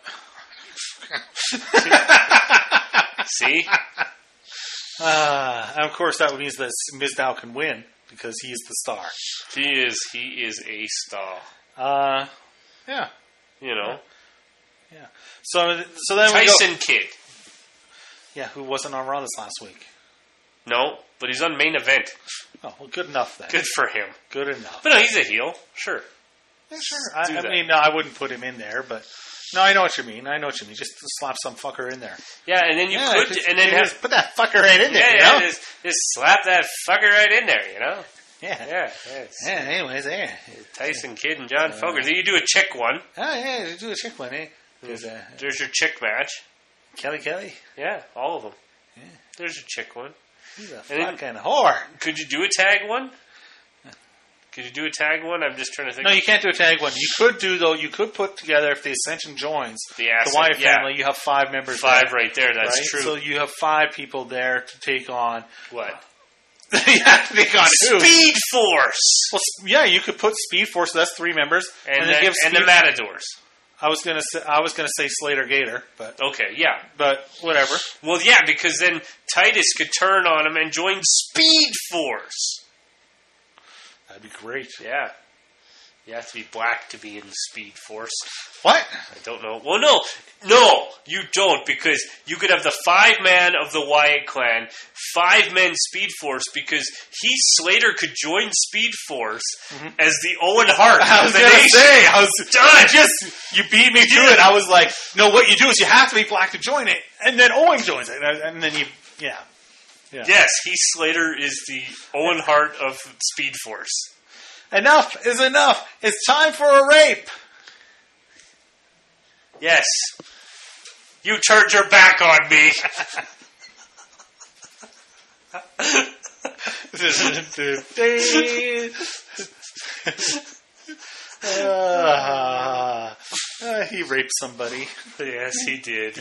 See? And of course, that means that Mizdow can win because he's the star. He is a star. Yeah. You know. Yeah. So then Tyson Kidd. Yeah, who wasn't on Raw this last week. No, but he's on main event. Oh, well, good enough then. Good for him. Good enough. But no, he's a heel. Sure. Yeah, sure. I mean, no, I wouldn't put him in there, but no, I know what you mean. Just slap some fucker in there. Yeah, and then you could, and then just put that fucker right in there. Yeah, you know? just slap that fucker right in there. You know. Yeah. Anyways, there. Tyson Kidd and John Fogerty. You do a chick one. Oh yeah, do a chick one. Eh? There's your chick match. Kelly. Yeah, all of them. Yeah. There's your chick one. He's a fucking whore. Could you do a tag one? Could you do a tag one? I'm just trying to think. No, you can't do a tag one. You could do, though, you could put together, if the Ascension joins, the Wyatt family, you have 5 members 5 there, right there, that's right? true. So you have 5 people there to take on... What? You have to take on who? Speed Force! Well, yeah, you could put Speed Force, so that's 3 members. And the Matadors. I was gonna say Slater Gator, but... Okay, yeah. But, whatever. Well, yeah, because then Titus could turn on him and join Speed Force. That'd be great. Yeah. You have to be black to be in the Speed Force. What? I don't know. Well, no, you don't, because you could have the 5-man of the Wyatt clan, 5-men Speed Force, because Heath Slater could join Speed Force as the Owen Hart. I was going to say, you beat me to it. I was like, no, what you do is you have to be black to join it, and then Owen joins it, and then yeah. Yes, Heath Slater is the Owen Hart of Speed Force. Enough is enough. It's time for a rape. Yes. You turned your back on me. He raped somebody. Yes, he did.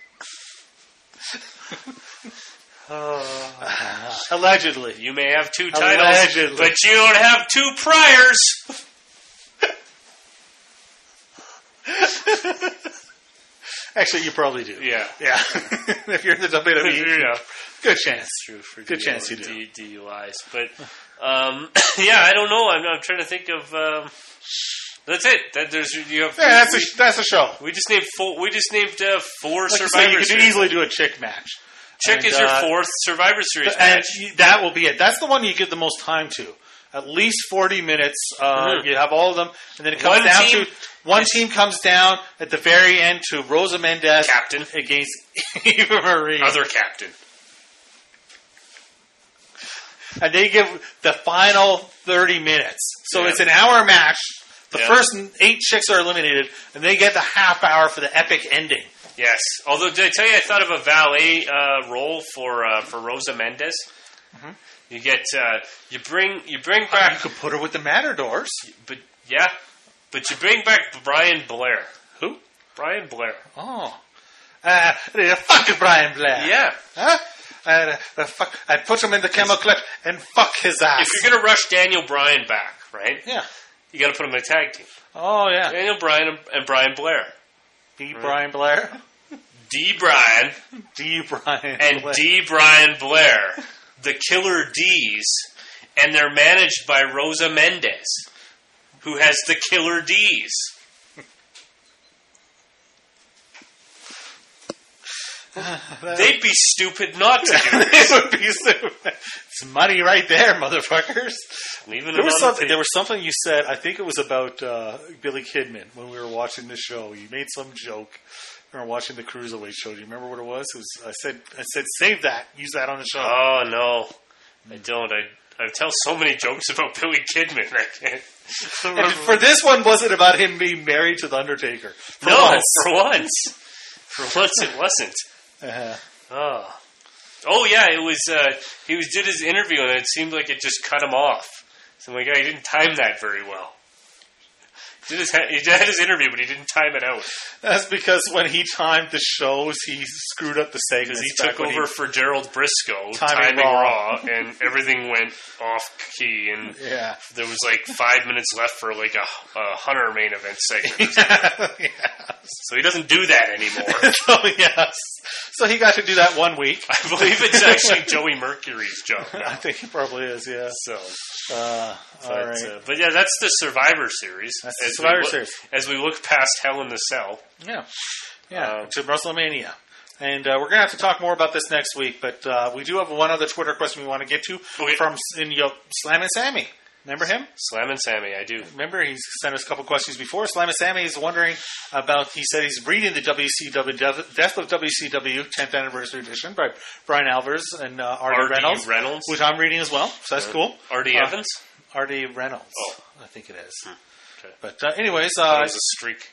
Allegedly. You may have 2 titles, but you don't have 2 priors. Actually, you probably do. Yeah. If you're in the WWE, good chance. True for good chance you do. DUIs, but I don't know. I'm trying to think of. That's it. That's a show. We just named 4 Survivor Series. You could easily do a chick match. Chick is your 4th Survivor Series match. And that will be it. That's the one you give the most time to. At least 40 minutes. You have all of them. And then it comes down to... One team comes down at the very end to Rosa Mendez. Captain. Against Eva Marie. Other captain. And they give the final 30 minutes. So it's an hour match. The first 8 chicks are eliminated. And they get the half hour for the epic ending. Yes. Although, did I tell you I thought of a valet role for Rosa Mendez? Mm-hmm. You get you bring back. You could put her with the Matadors, but you bring back Brian Blair. Who? Brian Blair. Oh, fuck Brian Blair. Yeah. Huh? I put him in the camel clip and fuck his ass. If you're gonna rush Daniel Bryan back, right? Yeah. You got to put him in a tag team. Oh yeah. Daniel Bryan and Brian Blair. Brian Blair. D. Brian. And Blair. D. Brian Blair. The Killer D's. And they're managed by Rosa Mendez, who has the Killer D's. They'd be stupid not to do this. They would be stupid. It's money right there, motherfuckers. There was something you said, I think it was about Billy Kidman when we were watching the show. You made some joke. We were watching the Cruiserweight show. Do you remember what it was? I said, save that. Use that on the show. Oh, no. I don't. I tell so many jokes about Billy Kidman. I can't. And for this one, was it about him being married to The Undertaker? For once. For once it wasn't. Uh-huh. Oh yeah, it was. He did his interview, and it seemed like it just cut him off. So I'm like, he didn't time that very well. He had his interview, but he didn't time it out. That's because when he timed the shows, he screwed up the segments. Because he took over for Gerald Briscoe, timing Raw, and everything went off key. And there was like 5 minutes left for like a Hunter main event segment. So he doesn't do that anymore. So he got to do that 1 week. I believe it's actually Joey Mercury's job now. I think it probably is, yeah. So, all right. But yeah, that's the Survivor Series. That's the Survivor Series. As we look past Hell in the Cell. Yeah, to WrestleMania. And we're going to have to talk more about this next week, but we do have one other Twitter question we want to get to from Slam and Sammy. Remember him? Slam and Sammy, I do. Remember, he sent us a couple questions before. Slam and Sammy is wondering about, he said he's reading the WCW, Death of WCW 10th Anniversary Edition by Brian Alvarez and Artie Reynolds, which I'm reading as well, so that's cool. Artie Evans? Artie Reynolds, I think it is. Okay. But anyways... that was a streak.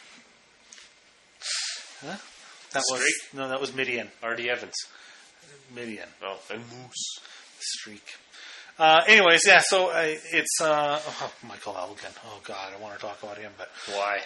Huh? That was Midian. Artie Evans. Midian. Oh, and Moose. Streak. Anyways, so it's Michael Elgin. Oh God, I want to talk about him, but why?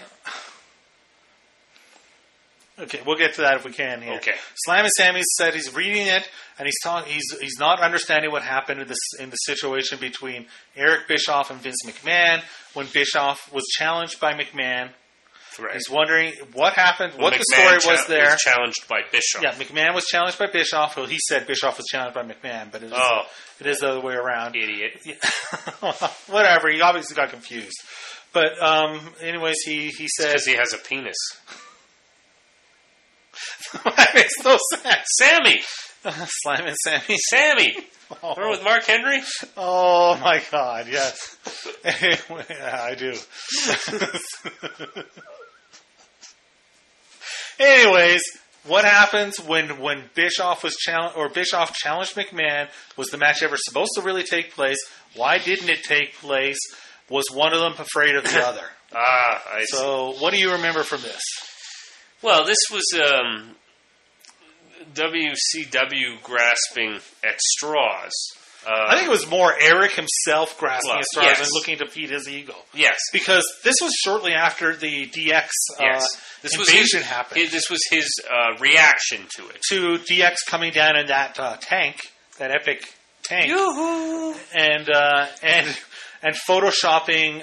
Okay, we'll get to that if we can here. Okay. Slam and Sammy said he's reading it and he's not understanding what happened in the situation between Eric Bischoff and Vince McMahon when Bischoff was challenged by McMahon Right. He's wondering what happened, Well, what the story was there. Was challenged by Bischoff. Yeah, McMahon was challenged by Bischoff. Well, he said Bischoff was challenged by McMahon, but it is the other way around. Idiot. Yeah. Whatever. He obviously got confused. But anyways, he said... Because he has a penis. That makes no sense. Sammy! Sliming Sammy. Sammy! Remember with Mark Henry? Oh, my God, yes. Yeah, I do. Anyways, what happens when Bischoff was Bischoff challenged McMahon? Was the match ever supposed to really take place? Why didn't it take place? Was one of them afraid of the other? I see. So, what do you remember from this? Well, this was WCW grasping at straws. I think it was more Eric himself grasping at straws and looking to feed his ego. Yes. Because this was shortly after the DX invasion happened. This was his reaction to it. To DX coming down in that tank, that epic tank. Yoo-hoo! And photoshopping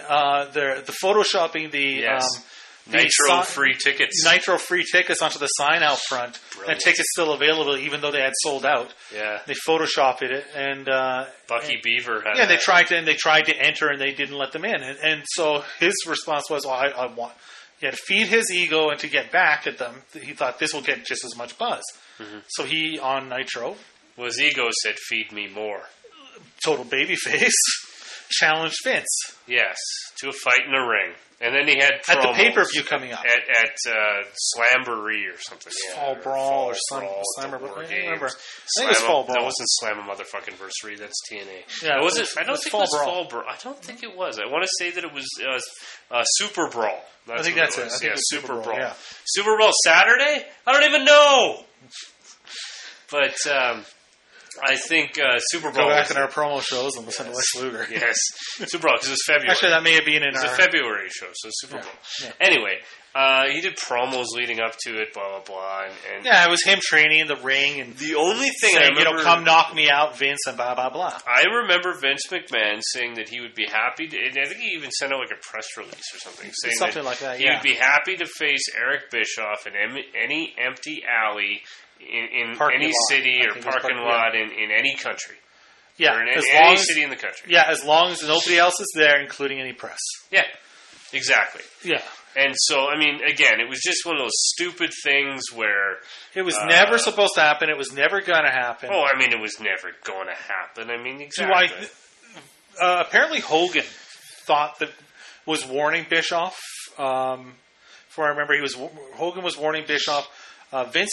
the Nitro-free tickets. Nitro-free tickets onto the sign out front. Brilliant. And tickets still available even though they had sold out. Yeah. They photoshopped it and Bucky Beaver had they tried to enter and they didn't let them in. And so his response was, well, I want to feed his ego and to get back at them. He thought this will get just as much buzz. Mm-hmm. So he, on Nitro... Well, his ego said, feed me more. Total babyface. Challenged Vince. Yes, to a fight in a ring. And then he had promos at the pay-per-view coming up. At Slamboree or something. Fall Brawl or something. Slammer. I don't remember. I think it was Fall Brawl. That wasn't Slam a Motherfucking Versary. That's TNA. Yeah, it wasn't. I don't think it was Fall Brawl. I don't think it was. I want to say that it was Super Brawl. I think that's it. I think it was Super Brawl. Yeah. Super Brawl Saturday? I don't even know. But I think Super Brawl... Go back in our promo shows and listen to Lex Luger. Yes. Super Brawl, because it was February. Actually, that may have been in our... It was a February show, so Super Bowl. Yeah. Anyway, he did promos leading up to it, blah, blah, blah. And yeah, it was him training in the ring. And the only thing saying, I remember... come knock me out, Vince, and blah, blah, blah. I remember Vince McMahon saying that he would be happy to... And I think he even sent out like a press release or something. Saying something like that, he would be happy to face Eric Bischoff in any empty alley... In any city or parking lot in any country. Yeah. Or in any city in the country. Yeah, as long as nobody else is there, including any press. Yeah, exactly. Yeah. And so, I mean, again, it was just one of those stupid things where... It was never supposed to happen. It was never going to happen. Oh, I mean, it was never going to happen. I mean, exactly. Apparently Hogan thought that was warning Bischoff. Before I remember, Hogan was warning Bischoff. Vince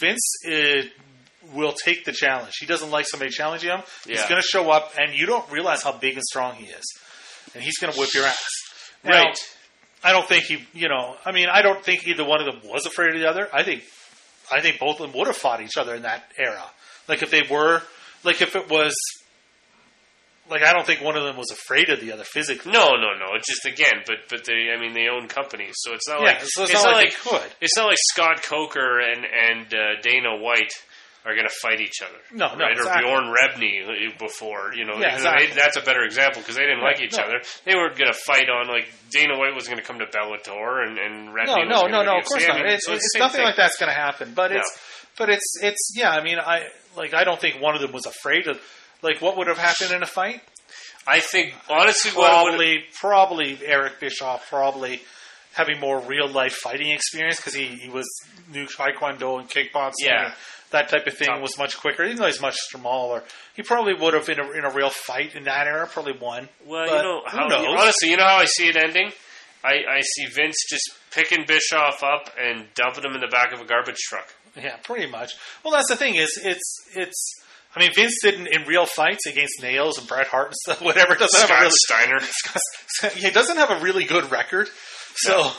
will take the challenge. He doesn't like somebody challenging him. He's going to show up, and you don't realize how big and strong he is, and he's going to whip your ass. Now, right. I don't think I don't think either one of them was afraid of the other. I think both of them would have fought each other in that era. Like if it was. Like, I don't think one of them was afraid of the other physically. No. It's just, again, but they own companies, so it's not like... So it's not like they could. It's not like Scott Coker and Dana White are going to fight each other. No, right? exactly. Or Bjorn Rebney before, exactly. That's a better example, because they didn't like each other. They weren't going to fight on, like, Dana White wasn't going to come to Bellator, and Rebney was going to... No, of course not. It's nothing like that's going to happen, but it's I mean, I don't think one of them was afraid of... Like, what would have happened in a fight? I think, honestly, probably Eric Bischoff, probably having more real-life fighting experience because he knew Taekwondo and kickboxing. Yeah. And that type of thing was much quicker. Even though he's much smaller, he probably would have, in a real fight in that era, probably won. Well, who knows? Honestly, you know how I see it ending? I see Vince just picking Bischoff up and dumping him in the back of a garbage truck. Yeah, pretty much. Well, that's the thing I mean, Vince didn't in real fights against Nails and Bret Hart and stuff. Whatever doesn't Scott have a really, Steiner. He doesn't have a really good record. So,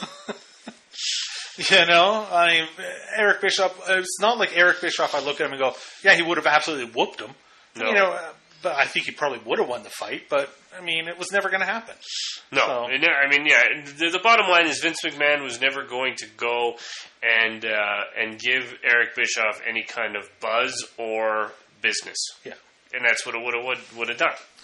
I mean, Eric Bischoff. It's not like Eric Bischoff. I look at him and go, "Yeah, he would have absolutely whooped him." No. But I think he probably would have won the fight. But I mean, it was never going to happen. No, so. I mean, yeah. The bottom line is Vince McMahon was never going to go and give Eric Bischoff any kind of buzz or business. Yeah. And that's what it would have done.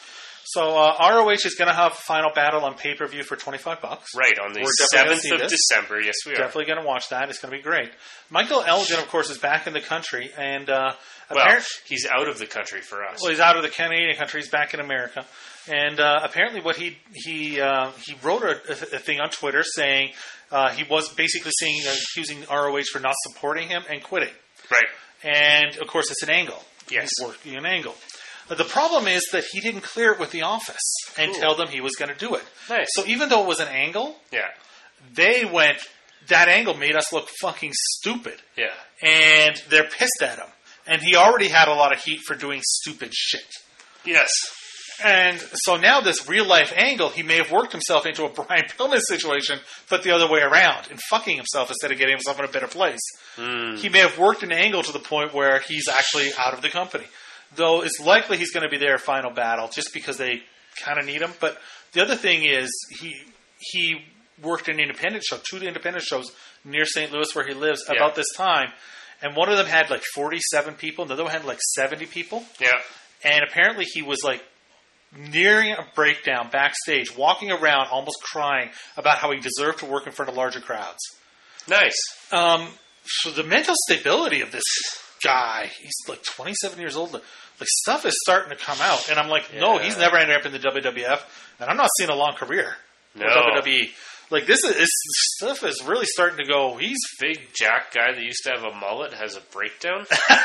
So ROH is going to have a final battle on pay-per-view for $25. Right, on the 7th of December. Yes, we are. Definitely going to watch that. It's going to be great. Michael Elgin, of course, is back in the country. And he's out of the country for us. Well, he's out of the Canadian country. He's back in America. And apparently what he wrote a thing on Twitter saying he was basically accusing ROH for not supporting him and quitting. Right. And, of course, it's an angle. Yes. He's working an angle. The problem is that he didn't clear it with the office and tell them he was going to do it. Nice. So even though it was an angle, they went, that angle made us look fucking stupid. Yeah. And they're pissed at him. And he already had a lot of heat for doing stupid shit. Yes. And so now this real-life angle, he may have worked himself into a Brian Pillman situation, but the other way around, and fucking himself instead of getting himself in a better place. He may have worked an angle to the point where he's actually out of the company. Though it's likely he's going to be their final battle just because they kind of need him. But the other thing is he worked an independent show, 2 independent shows near St. Louis where he lives about this time. And one of them had like 47 people, and the other one had like 70 people. Yeah. And apparently he was like nearing a breakdown backstage, walking around almost crying about how he deserved to work in front of larger crowds. Nice. So the mental stability of this guy, he's like 27 years old. Like stuff is starting to come out, and I'm like, no, he's never ended up in the WWF, and I'm not seeing a long career with WWE. Like this stuff is really starting to go. He's big Jack guy that used to have a mullet has a breakdown.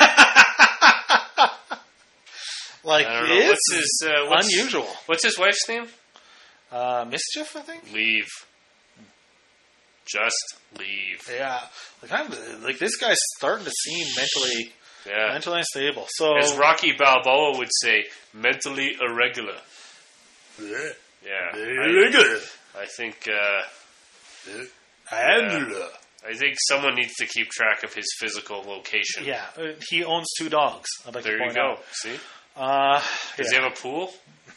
Like it's unusual. What's his wife's name? Mischief, I think. Leave. Just leave. Yeah, like this guy's starting to seem mentally unstable. So, as Rocky Balboa would say, mentally irregular. Yeah, irregular. I think. I think someone needs to keep track of his physical location. Yeah, he owns 2 dogs. There you go. See, does he have a pool?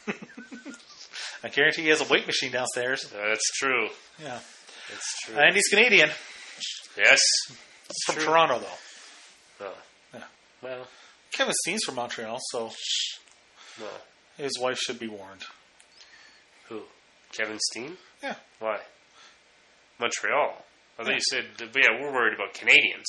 I guarantee he has a weight machine downstairs. That's true. Yeah. It's true. And he's Canadian. Yes. From Toronto, though. Oh. Yeah. Well. Kevin Steen's from Montreal, so his wife should be warned. Who? Kevin Steen? Yeah. Why? Montreal. I thought you said, we're worried about Canadians.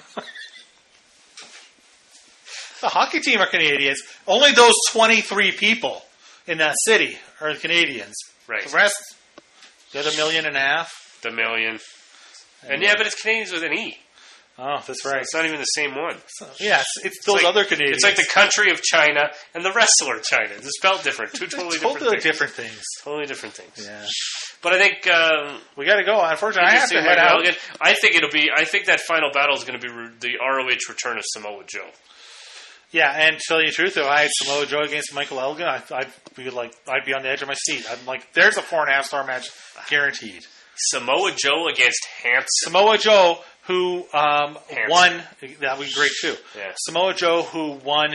The hockey team are Canadians. Only those 23 people in that city are Canadians. Right. The rest, the other 1.5 million. The million. And but it's Canadians with an E. Oh, that's right. So it's not even the same one. Yes, it's those other Canadians. It's like the country of China and the wrestler China. They're spelled different. Two totally different things. Totally different things. Yeah. But I think we got to go. Unfortunately, I have to head out. I think that final battle is going to be the ROH return of Samoa Joe. Yeah, and to tell you the truth, if I had Samoa Joe against Michael Elgin, I'd be on the edge of my seat. I'm like, there's a 4.5-star match guaranteed. Samoa Joe against Hanson. Samoa Joe, who won. That would be great too. Yeah. Samoa Joe, who won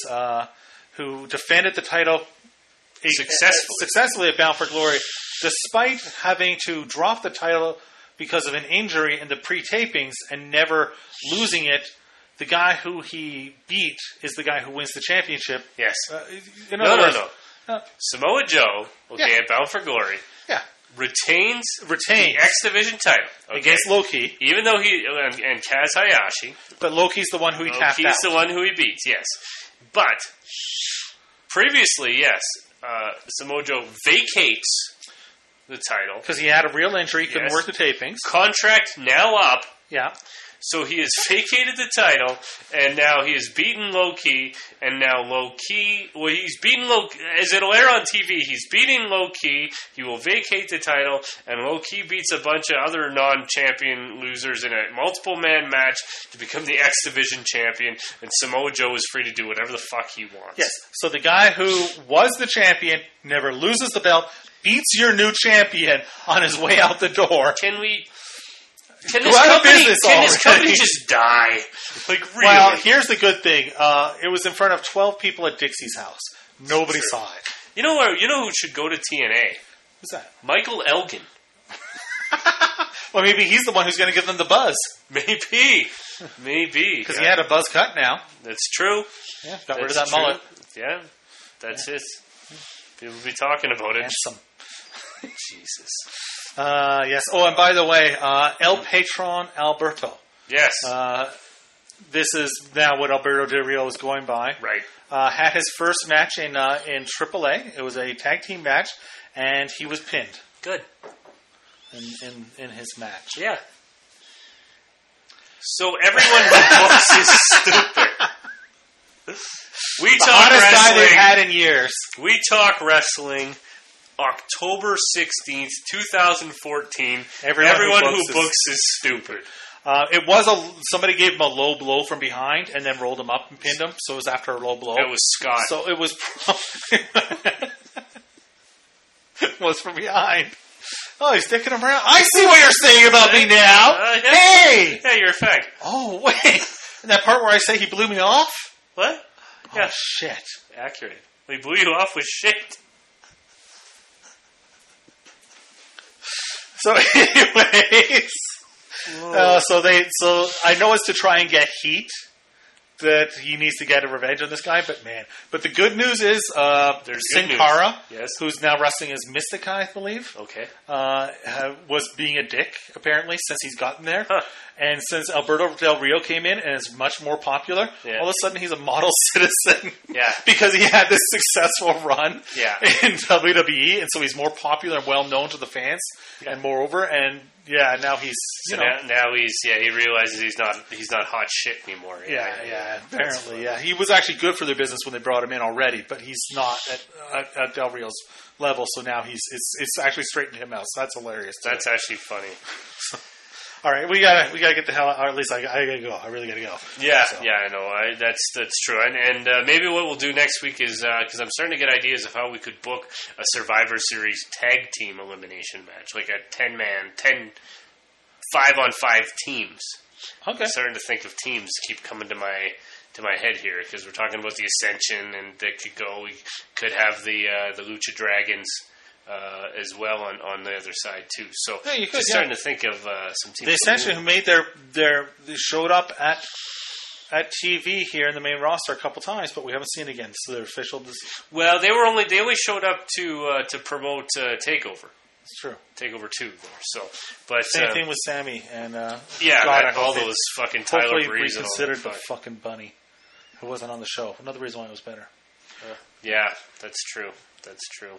who defended the title successfully at Bound for Glory, despite having to drop the title because of an injury in the pre-tapings and never losing it. The guy who he beat is the guy who wins the championship. Yes. No. Samoa Joe, at Bound for Glory, retains the X Division title against Low-Ki, even though and Kaz Hayashi. But Low-Ki's the one who he tapped out. Low-Ki's the one who he beats. Yes, but previously, Samoa Joe vacates the title because he had a real injury, couldn't work the tapings. Contract now up. Yeah. So he has vacated the title, and now he has beaten Low-Ki, and now Low-Ki... Well, he's beaten Low-Ki... As it'll air on TV, he's beating Low-Ki, he will vacate the title, and Low-Ki beats a bunch of other non-champion losers in a multiple-man match to become the X Division champion, and Samoa Joe is free to do whatever the fuck he wants. Yes, so the guy who was the champion, never loses the belt, beats your new champion on his way out the door. Can this company just die? Like, really? Well, here's the good thing. It was in front of 12 people at Dixie's house. Nobody saw it. You know who should go to TNA? Who's that? Michael Elgin. Well, maybe he's the one who's going to give them the buzz. Maybe. Because he had a buzz cut now. That's true. Yeah, got rid of that mullet. Yeah, that's it. People will be talking about it. Handsome. Jesus. Yes. Oh, and by the way, El Patron Alberto. Yes. This is now what Alberto Del Rio is going by. Right. Had his first match in AAA. It was a tag team match, and he was pinned. Good. In his match. Yeah. So everyone who books is stupid. We The talk hottest guy they've wrestling. had in years. We talk wrestling. October 16th, 2014. Everyone who books is stupid. It was somebody gave him a low blow from behind and then rolled him up and pinned him. So it was after a low blow. It was Scott. So it was was from behind. Oh, he's sticking him around. I see what you're saying about me now. Yeah. Hey! Yeah, you're a fag. Oh, wait. And that part where I say he blew me off? What? Yeah. Oh, shit. Accurate. We blew you off with shit. So anyways, so I know it's to try and get heat that he needs to get a revenge on this guy, but the good news is Sin Cara, yes, who's now wrestling as Mystica, I believe, okay, was being a dick apparently since he's gotten there, huh. And since Alberto Del Rio came in and is much more popular, yeah. all of a sudden he's a model citizen, yeah, because he had this successful run, yeah. in WWE, and so he's more popular and well known to the fans, yeah. And moreover, and yeah, now he's now he realizes he's not hot shit anymore. Yeah, apparently, yeah. He was actually good for their business when they brought him in already, but he's not at Del Rio's level. So now it's actually straightened him out. So that's hilarious. That's actually funny. All right, we gotta get the hell out. Or at least I gotta go. I really gotta go. Yeah, so. Yeah, I know. That's true. And maybe what we'll do next week is because I'm starting to get ideas of how we could book a Survivor Series tag team elimination match, like a 10-man, 5-on-5 teams. Okay. I'm starting to think of teams keep coming to my head here because we're talking about the Ascension, and we could have the Lucha Dragons. As well on the other side too. So yeah, you could, starting to think of some teams. The Ascension who made they showed up at TV here in the main roster a couple times, but we haven't seen it again. So they're official. Well, they only showed up to promote Takeover. It's true. Takeover 2 there. So, but same thing with Sammy and all those fucking Tyler Breeze. Reconsidered the fucking bunny who wasn't on the show. Another reason why it was better. Yeah, that's true. That's true.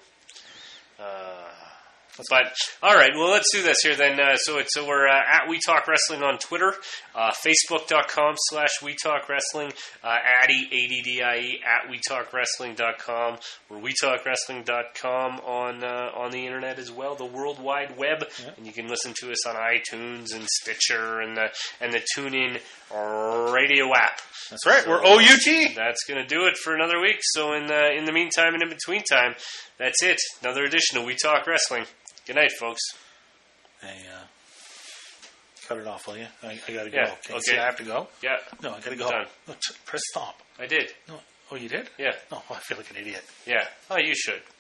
But all right, well, let's do this here then. So we're at We Talk Wrestling on Twitter, Facebook.com/We Talk Wrestling, Addie at WeTalkWrestling.com, or WeTalkWrestling.com on the internet as well, the World Wide Web, and you can listen to us on iTunes and Stitcher and the TuneIn radio app. That's right. So we're OUT. That's going to do it for another week. So in the meantime and in between time, that's it. Another edition of We Talk Wrestling. Good night, folks. Hey, cut it off, will you? I gotta go. Yeah, okay. I have to go? Yeah. No, I gotta go. Done. Press stop. I did. No. Oh, you did? Yeah. Oh, I feel like an idiot. Yeah. Oh, you should.